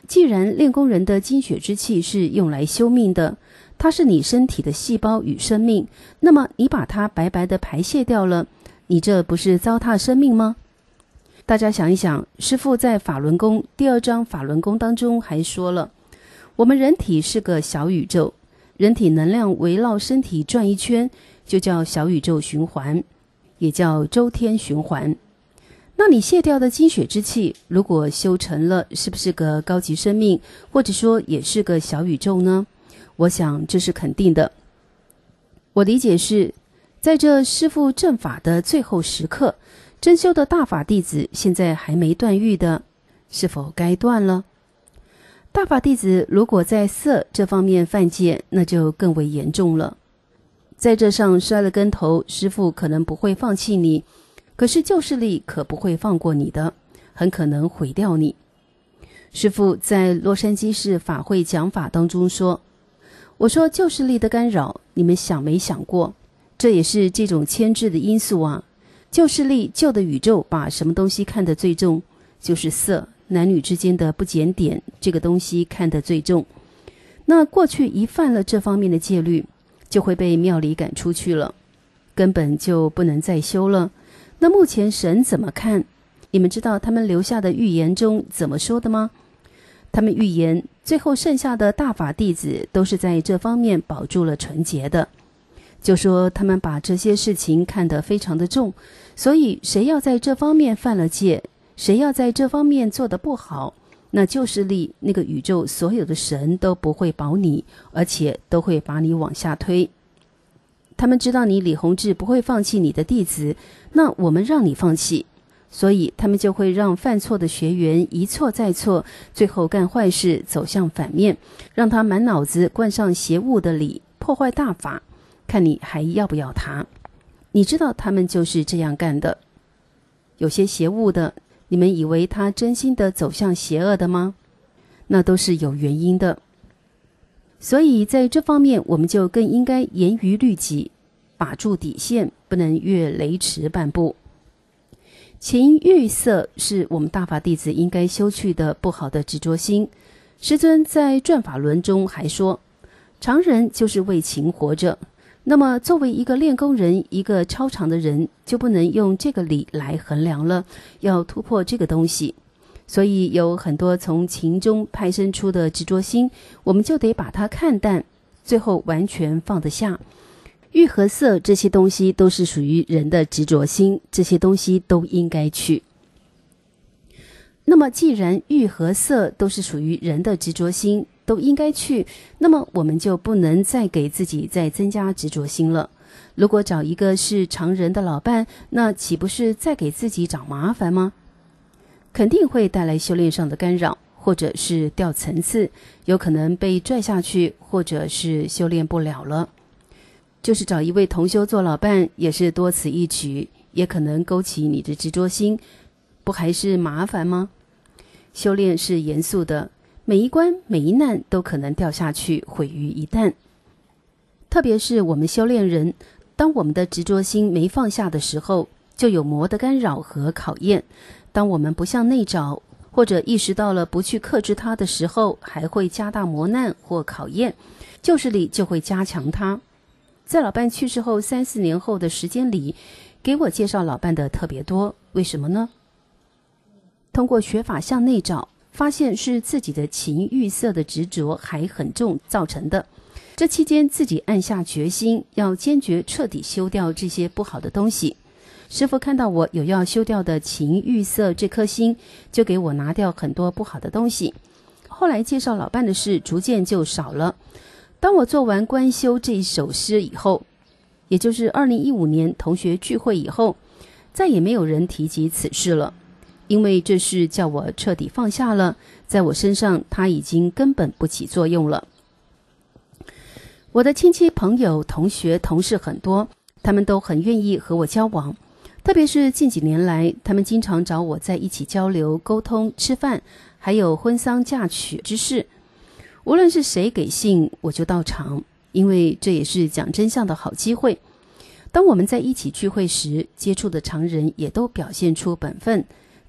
S4: 既然练功人的精血之气是用来修命的，它是你身体的细胞与生命，那么你把它白白的排泄掉了，你这不是糟蹋生命吗？大家想一想，师父在法轮功第2章法轮功当中还说了，我们人体是个小宇宙，人体能量围绕身体转一圈，就叫小宇宙循环，也叫周天循环。那你泄掉的精血之气，如果修成了，是不是个高级生命，或者说也是个小宇宙呢？我想这是肯定的。我理解是，在这师父正法的最后时刻，真修的大法弟子现在还没断欲的，是否该断了？大法弟子如果在色这方面犯戒，那就更为严重了。在这上摔了跟头，师父可能不会放弃你，可是旧势力可不会放过你的，很可能毁掉你。师父在洛杉矶市法会讲法当中说，我说旧势力的干扰，你们想没想过，这也是这种牵制的因素啊。旧势力旧的宇宙把什么东西看得最重，就是色，男女之间的不检点，这个东西看得最重。那过去一犯了这方面的戒律，就会被庙里赶出去了，根本就不能再修了。那目前神怎么看？你们知道他们留下的预言中怎么说的吗？他们预言最后剩下的大法弟子都是在这方面保住了纯洁的，就说他们把这些事情看得非常的重，所以谁要在这方面犯了戒，谁要在这方面做得不好，那旧势力那个宇宙所有的神都不会保你，而且都会把你往下推。他们知道你李洪志不会放弃你的弟子，那我们让你放弃，所以他们就会让犯错的学员一错再错，最后干坏事走向反面，让他满脑子灌上邪物的理，破坏大法，看你还要不要他。你知道他们就是这样干的。有些邪物的，你们以为他真心的走向邪恶的吗？那都是有原因的。所以在这方面，我们就更应该严于律己，把住底线，不能越雷池半步。情欲色是我们大法弟子应该修去的不好的执着心。师尊在转法轮中还说，常人就是为情活着，那么作为一个练功人，一个超常的人，就不能用这个理来衡量了，要突破这个东西。所以有很多从情中派生出的执着心，我们就得把它看淡，最后完全放得下。欲和色这些东西都是属于人的执着心，这些东西都应该去。那么既然欲和色都是属于人的执着心，都应该去，那么我们就不能再给自己再增加执着心了。如果找一个是常人的老伴，那岂不是再给自己找麻烦吗？肯定会带来修炼上的干扰，或者是掉层次，有可能被拽下去，或者是修炼不了了。就是找一位同修做老伴，也是多此一举，也可能勾起你的执着心，不还是麻烦吗？修炼是严肃的，每一关每一难都可能掉下去，毁于一旦。特别是我们修炼人，当我们的执着心没放下的时候，就有魔的干扰和考验。当我们不向内找，或者意识到了不去克制它的时候，还会加大磨难或考验，旧势力就会加强它。在老伴去世后3-4年后的时间里，给我介绍老伴的特别多，为什么呢？通过学法向内找，发现是自己的情欲色的执着还很重造成的。这期间自己暗下决心，要坚决彻底修掉这些不好的东西。师父看到我有要修掉的情欲色这颗心，就给我拿掉很多不好的东西。后来介绍老伴的事逐渐就少了。当我做完观修这一首诗以后，也就是2015年同学聚会以后，再也没有人提及此事了，因为这事叫我彻底放下了，在我身上它已经根本不起作用了。我的亲戚朋友同学同事很多，他们都很愿意和我交往，特别是近几年来，他们经常找我在一起交流沟通吃饭，还有婚丧嫁娶之事。无论是谁给信，我就到场，因为这也是讲真相的好机会。当我们在一起聚会时，接触的常人也都表现出本分，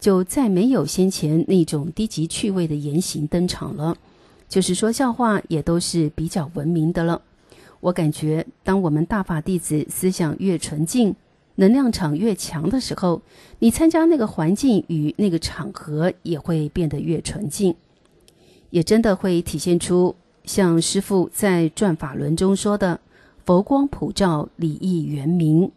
S4: 就再没有先前那种低级趣味的言行登场了，就是说笑话也都是比较文明的了。我感觉当我们大法弟子思想越纯净，能量场越强的时候，你参加那个环境与那个场合也会变得越纯净，也真的会体现出像师父在转法轮中说的佛光普照，礼义圆明。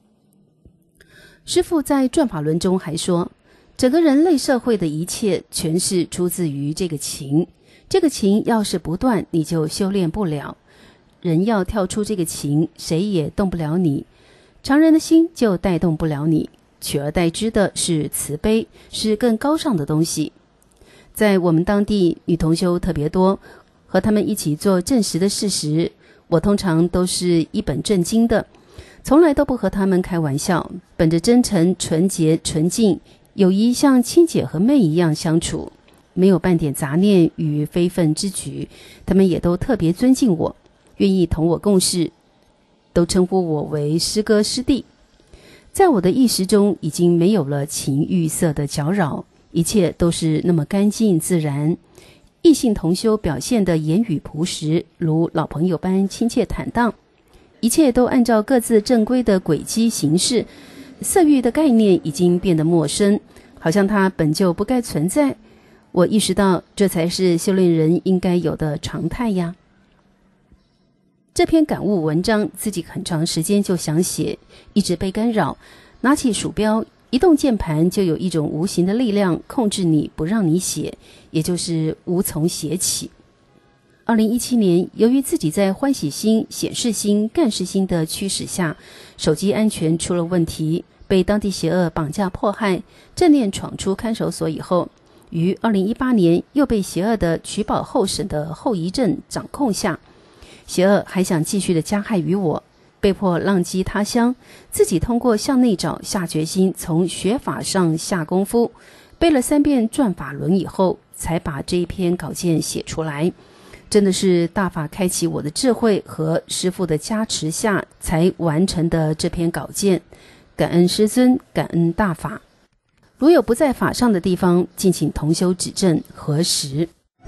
S4: 师父在转法轮中还说，整个人类社会的一切全是出自于这个情，这个情要是不断，你就修炼不了。人要跳出这个情，谁也动不了你，常人的心就带动不了你，取而代之的是慈悲，是更高尚的东西。在我们当地女同修特别多，和他们一起做证实的事实，我通常都是一本正经的，从来都不和他们开玩笑，本着真诚、纯洁、纯净，友谊像亲姐和妹一样相处，没有半点杂念与非分之举，他们也都特别尊敬我，愿意同我共事，都称呼我为师哥师弟。在我的意识中已经没有了情欲色的搅扰，一切都是那么干净自然。异性同修表现的言语朴实，如老朋友般亲切坦荡，一切都按照各自正规的轨迹行事，色欲的概念已经变得陌生，好像它本就不该存在。我意识到这才是修炼人应该有的常态呀。这篇感悟文章自己很长时间就想写，一直被干扰，拿起鼠标移动键盘，就有一种无形的力量控制你，不让你写，也就是无从写起。2017年，由于自己在欢喜心、显示心、干事心的驱使下，手机安全出了问题，被当地邪恶绑架迫害，正念闯出看守所以后，于2018年又被邪恶的取保候审的后遗症掌控下，邪恶还想继续的加害于我，被迫浪迹他乡，自己通过向内找下决心，从学法上下功夫，背了3遍转法轮以后，才把这一篇稿件写出来。真的是大法开启我的智慧和师父的加持下才完成的这篇稿件，感恩师尊，感恩大法。如有不在法上的地方，敬请同修指正核实。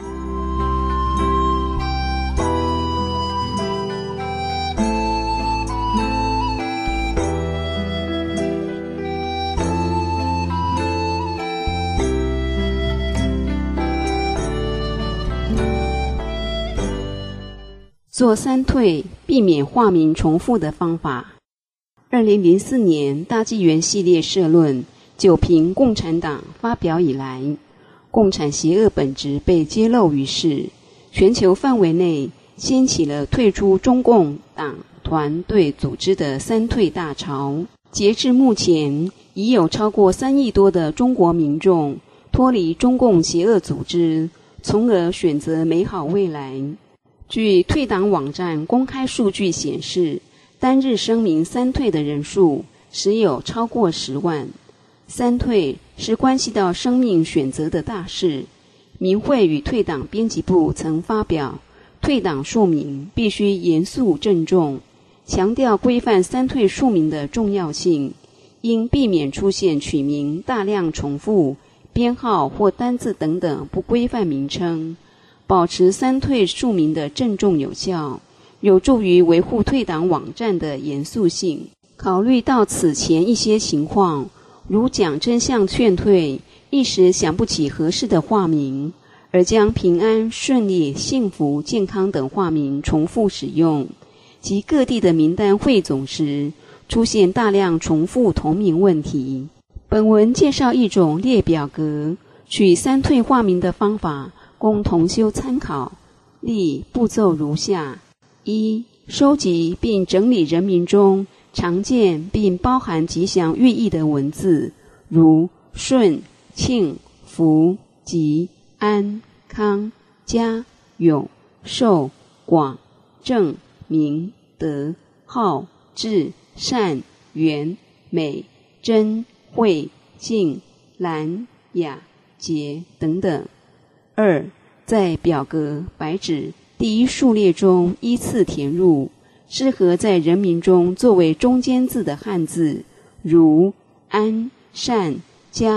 S9: 做三退，避免化名重复的方法。2004年大纪元系列社论就凭共产党发表以来，共产邪恶本质被揭露于世，全球范围内掀起了退出中共党团队组织的三退大潮。截至目前，已有超过3亿多的中国民众脱离中共邪恶组织，从而选择美好未来。据退党网站公开数据显示，单日声明三退的人数时有超过10万。三退是关系到生命选择的大事。民会与退党编辑部曾发表退党述名必须严肃郑重，强调规范三退述名的重要性，应避免出现取名大量重复、编号或单字等等不规范名称，保持三退述名的郑重有效，有助于维护退党网站的严肃性。考虑到此前一些情况，如讲真相劝退，一时想不起合适的化名，而将平安、顺利、幸福、健康等化名重复使用，及各地的名单汇总时，出现大量重复同名问题。本文介绍一种列表格，取三退化名的方法，供同修参考。例步骤如下： 1. 收集并整理人名中常见并包含吉祥寓意的文字，如顺、庆、福、吉、安、康、家、永、寿、广、正、明、德、好、智、善、圆、美、真、慧、净、兰、雅、洁等等。2. 在表格白纸第一数列中依次填入适合在人名中作为中间字的汉字，如安、善、家、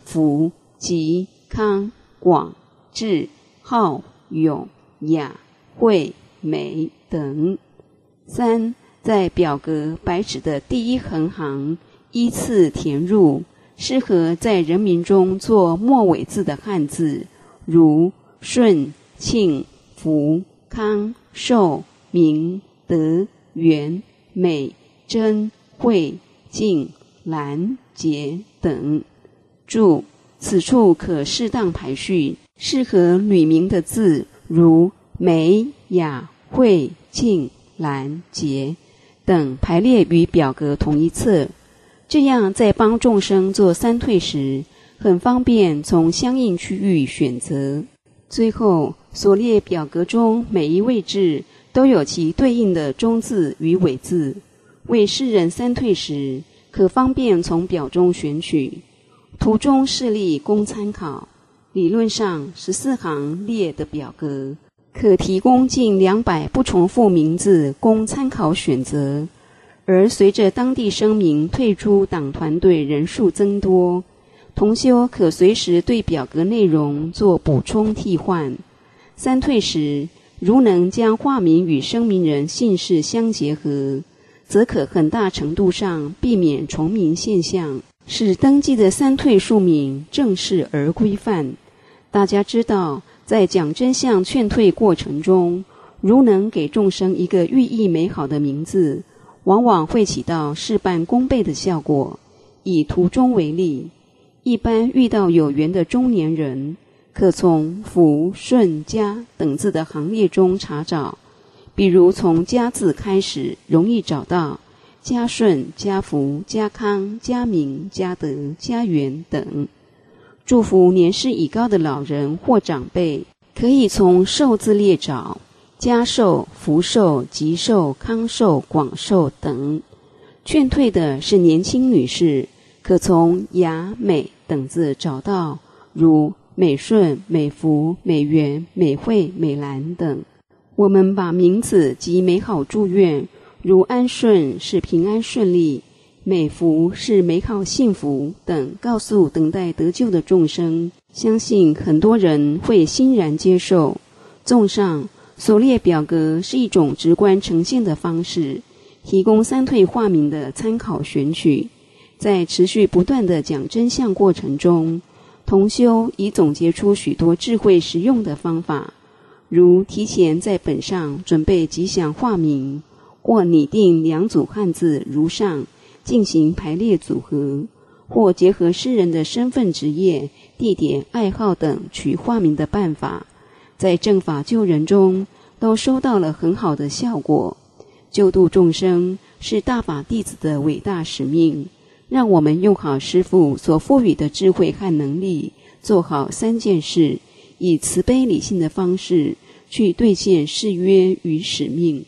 S9: 福、吉、康、广、智、浩、永、雅、惠、美等。3. 在表格白纸的第一横行依次填入适合在人名中做末尾字的汉字，如顺、庆、福、康、寿、明、德、元、美、真、惠、敬、兰、杰等。注：此处可适当排序适合女名的字，如美、雅、惠、敬、兰、杰等排列于表格同一侧，这样在帮众生做三退时，很方便从相应区域选择。最后，所列表格中每一位置都有其对应的中字与尾字，为世人三退时，可方便从表中选取。图中示例供参考。理论上14行列的表格可提供近200不重复名字供参考选择，而随着当地声明退出党团队人数增多，同修可随时对表格内容做补充替换。三退时，如能将化名与声明人姓氏相结合，则可很大程度上避免重名现象，使登记的三退数名正式而规范。大家知道，在讲真相劝退过程中，如能给众生一个寓意美好的名字，往往会起到事半功倍的效果。以图中为例，一般遇到有缘的中年人，可从福、顺、家等字的行列中查找，比如从家字开始，容易找到家顺、家福、家康、家明、家德、家元等。祝福年事已高的老人或长辈，可以从寿字列找家寿、福寿、吉寿、康寿、广寿等。劝退的是年轻女士，可从雅、美等字找到，如美顺、美福、美元、美惠、美兰等。我们把名字及美好祝愿，如安顺是平安顺利，美福是美好幸福等，告诉等待得救的众生，相信很多人会欣然接受。综上，所列表格是一种直观呈现的方式，提供三退化名的参考选取。在持续不断的讲真相过程中，同修已总结出许多智慧实用的方法，如提前在本上准备吉祥化名，或拟定2组汉字如上进行排列组合，或结合世人的身份、职业、地点、爱好等取化名的办法，在正法救人中都收到了很好的效果。救度众生是大法弟子的伟大使命，让我们用好师父所赋予的智慧和能力，做好3件事，以慈悲理性的方式去兑现誓约与使命。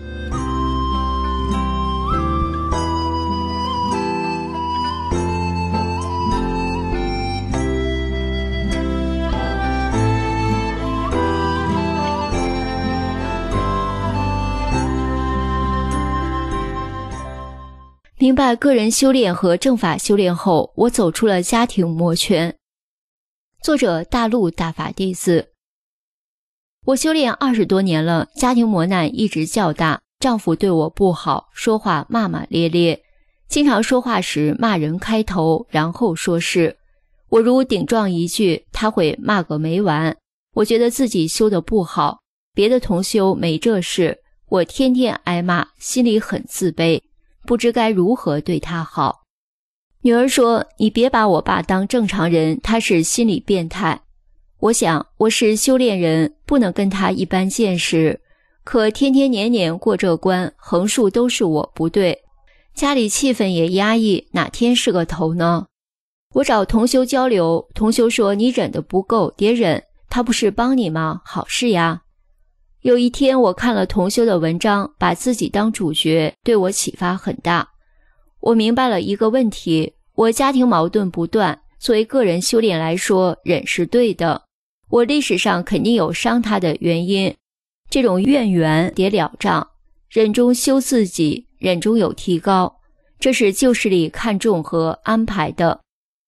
S10: 明白个人修炼和正法修炼后，我走出了家庭魔圈。作者大陆大法弟子。我修炼20多年了，家庭磨难一直较大，丈夫对我不好，说话骂骂咧咧，经常说话时骂人开头，然后说事。我如顶撞一句，他会骂个没完。我觉得自己修得不好，别的同修没这事，我天天挨骂，心里很自卑，不知该如何对他好。女儿说，你别把我爸当正常人，他是心理变态。我想，我是修炼人，不能跟他一般见识，可天天年年过这关，横竖都是我不对，家里气氛也压抑，哪天是个头呢？我找同修交流，同修说，你忍得不够，别忍，他不是帮你吗？好事呀。有一天我看了同修的文章，把自己当主角，对我启发很大。我明白了一个问题，我家庭矛盾不断，作为个人修炼来说，忍是对的。我历史上肯定有伤他的原因，这种怨缘得了账，忍中修自己，忍中有提高，这是旧势力看重和安排的。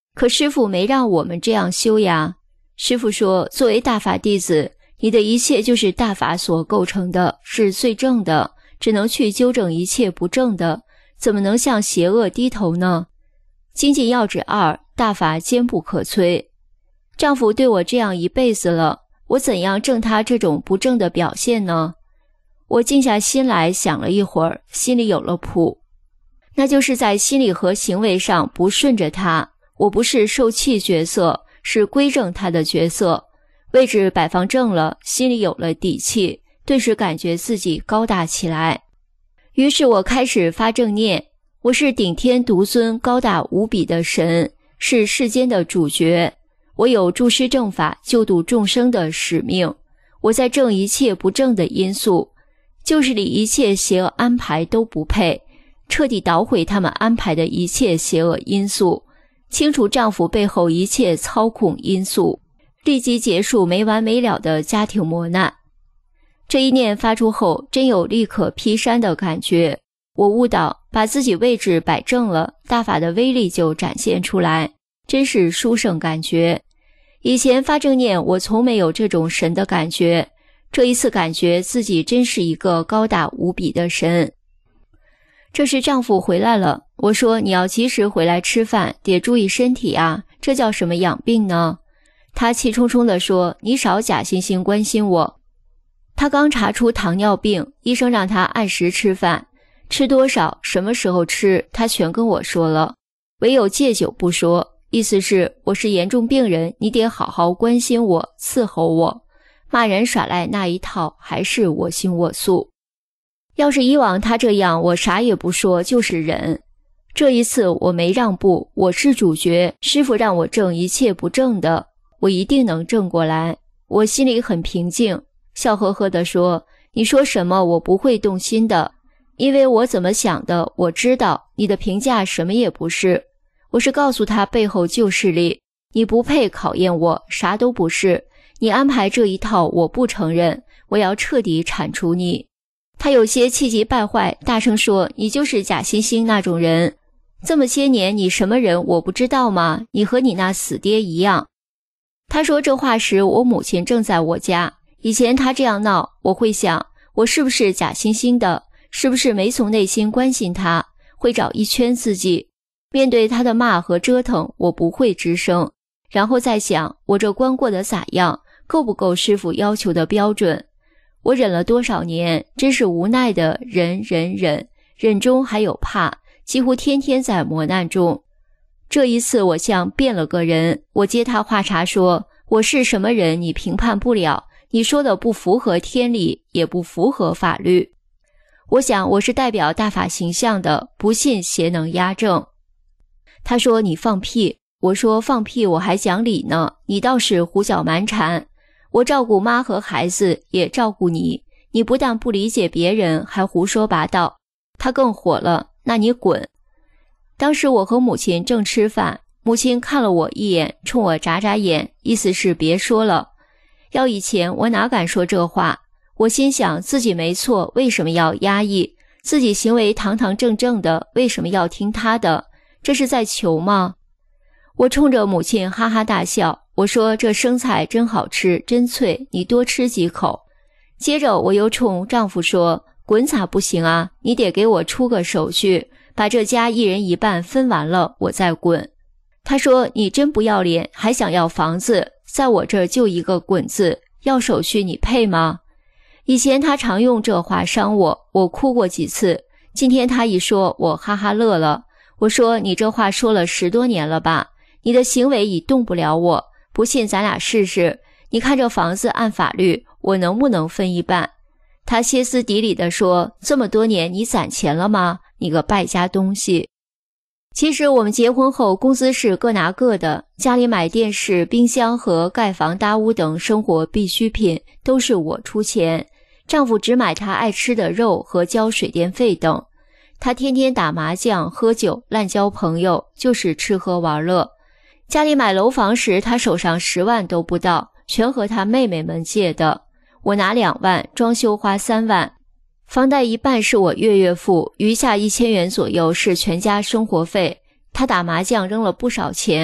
S10: 可师父没让我们这样修呀。师父说，作为大法弟子，你的一切就是大法所构成的，是最正的，只能去纠正一切不正的，怎么能向邪恶低头呢？精进要旨2，大法坚不可摧。丈夫对我这样一辈子了，我怎样正他这种不正的表现呢？我静下心来想了一会儿，心里有了谱，那就是在心理和行为上不顺着他。我不是受气角色，是归正他的角色，位置摆放正了，心里有了底气，顿时感觉自己高大起来。于是我开始发正念，我是顶天独尊高大无比的神，是世间的主角，我有助施正法救度众生的使命，我在正一切不正的因素，就是里一切邪恶安排都不配，彻底捣毁他们安排的一切邪恶因素，清除丈夫背后一切操控因素，立即结束没完没了的家庭磨难。这一念发出后，真有立刻劈山的感觉。我悟到，把自己位置摆正了，大法的威力就展现出来，真是殊胜感觉。以前发正念，我从没有这种神的感觉，这一次感觉自己真是一个高大无比的神。这时丈夫回来了，我说你要及时回来吃饭，得注意身体啊，这叫什么养病呢？他气冲冲地说，你少假惺惺关心我。他刚查出糖尿病，医生让他按时吃饭，吃多少什么时候吃他全跟我说了，唯有戒酒不说，意思是我是严重病人，你得好好关心我，伺候我，骂人耍赖那一套还是我行我素。要是以往他这样，我啥也不说就是忍。这一次我没让步，我是主角，师父让我正一切不正的，我一定能正过来。我心里很平静，笑呵呵地说，你说什么我不会动心的，因为我怎么想的我知道，你的评价什么也不是。我是告诉他背后旧势力，你不配考验我，啥都不是，你安排这一套我不承认，我要彻底铲除你。他有些气急败坏，大声说，你就是假惺惺那种人，这么些年你什么人我不知道吗？你和你那死爹一样。他说这话时，我母亲正在我家，以前他这样闹，我会想，我是不是假惺惺的，是不是没从内心关心他，会找一圈自己。面对他的骂和折腾，我不会吱声，然后再想，我这关过得咋样，够不够师父要求的标准。我忍了多少年，真是无奈的忍中还有怕，几乎天天在磨难中。这一次我像变了个人，我接他话茬说，我是什么人你评判不了，你说的不符合天理，也不符合法律。我想我是代表大法形象的，不信邪能压正。他说你放屁，我说放屁我还讲理呢，你倒是胡搅蛮缠。我照顾妈和孩子，也照顾你，你不但不理解别人，还胡说八道。他更火了，那你滚。当时我和母亲正吃饭，母亲看了我一眼，冲我眨眨眼，意思是别说了。要以前我哪敢说这话，我心想自己没错，为什么要压抑？自己行为堂堂正正的，为什么要听他的？这是在求吗？我冲着母亲哈哈大笑，我说这生菜真好吃，真脆，你多吃几口。接着我又冲丈夫说，滚咋不行啊，你得给我出个手续，把这家一人一半分完了我再滚。他说你真不要脸，还想要房子，在我这儿就一个滚字，要手续你配吗？以前他常用这话伤我，我哭过几次，今天他一说，我哈哈乐了。我说你这话说了10多年了吧，你的行为已动不了我，不信咱俩试试，你看这房子按法律我能不能分一半？他歇斯底里地说，这么多年你攒钱了吗？你个败家东西。其实我们结婚后工资是各拿各的，家里买电视、冰箱和盖房搭屋等生活必需品都是我出钱，丈夫只买他爱吃的肉和交水电费等。他天天打麻将、喝酒、滥交朋友，就是吃喝玩乐。家里买楼房时，他手上10万都不到，全和他妹妹们借的。我拿2万，装修花3万，房贷一半是我月付，余下1000元左右是全家生活费。他打麻将扔了不少钱，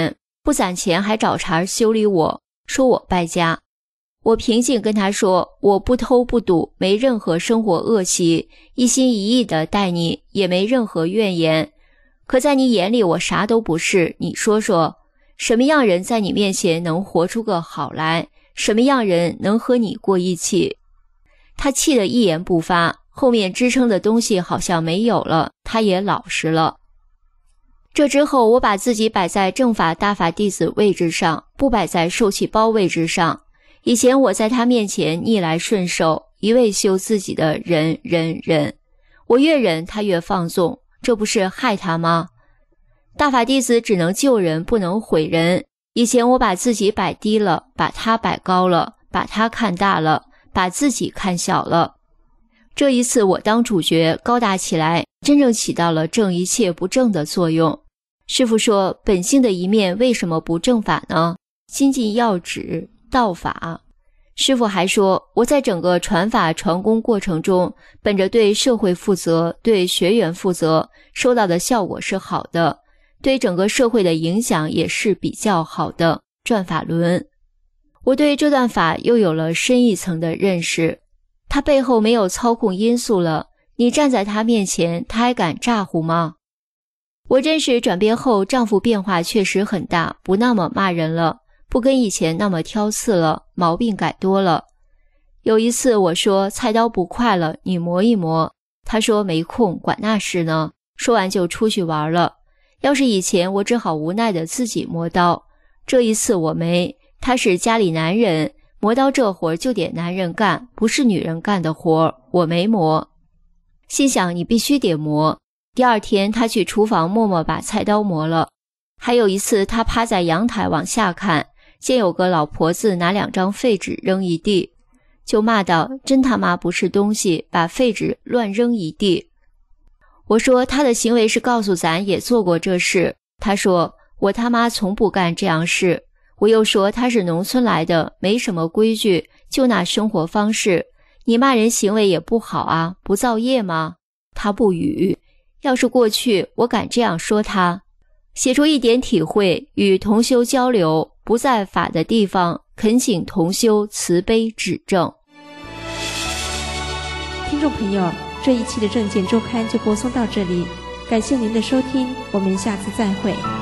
S10: 不攒钱还找茬修理我，说我败家。我平静跟他说，我不偷不赌，没任何生活恶习，一心一意地待你，也没任何怨言。可在你眼里我啥都不是，你说说，什么样人在你面前能活出个好来？什么样人能和你过一起？他气得一言不发，后面支撑的东西好像没有了，他也老实了。这之后我把自己摆在正法大法弟子位置上，不摆在受气包位置上。以前我在他面前逆来顺受，一味修自己的忍，我越忍他越放纵，这不是害他吗？大法弟子只能救人，不能毁人。以前我把自己摆低了，把他摆高了，把他看大了，把自己看小了。这一次我当主角，高大起来，真正起到了正一切不正的作用。师父说，本性的一面为什么不正法呢？心尽要旨，道法。师父还说，我在整个传法传功过程中，本着对社会负责，对学员负责，收到的效果是好的，对整个社会的影响也是比较好的。转法轮，我对这段法又有了深一层的认识。他背后没有操控因素了，你站在他面前，他还敢咋呼吗？我认识转变后，丈夫变化确实很大，不那么骂人了，不跟以前那么挑刺了，毛病改多了。有一次我说菜刀不快了，你磨一磨。他说没空，管那事呢。说完就出去玩了。要是以前我只好无奈的自己磨刀，这一次我没，他是家里男人，磨刀这活就得男人干，不是女人干的活，我没磨。心想你必须得磨。第二天他去厨房默默把菜刀磨了。还有一次他趴在阳台往下看，见有个老婆子拿2张废纸扔一地，就骂道，真他妈不是东西，把废纸乱扔一地。我说他的行为是告诉咱也做过这事。他说我他妈从不干这样事。我又说他是农村来的，没什么规矩，就那生活方式，你骂人行为也不好啊，不造业吗？他不语。要是过去我敢这样说他。写出一点体会，与同修交流，不在法的地方，恳请同修慈悲指正。
S1: 听众朋友，这一期的正见周刊就播送到这里，感谢您的收听，我们下次再会。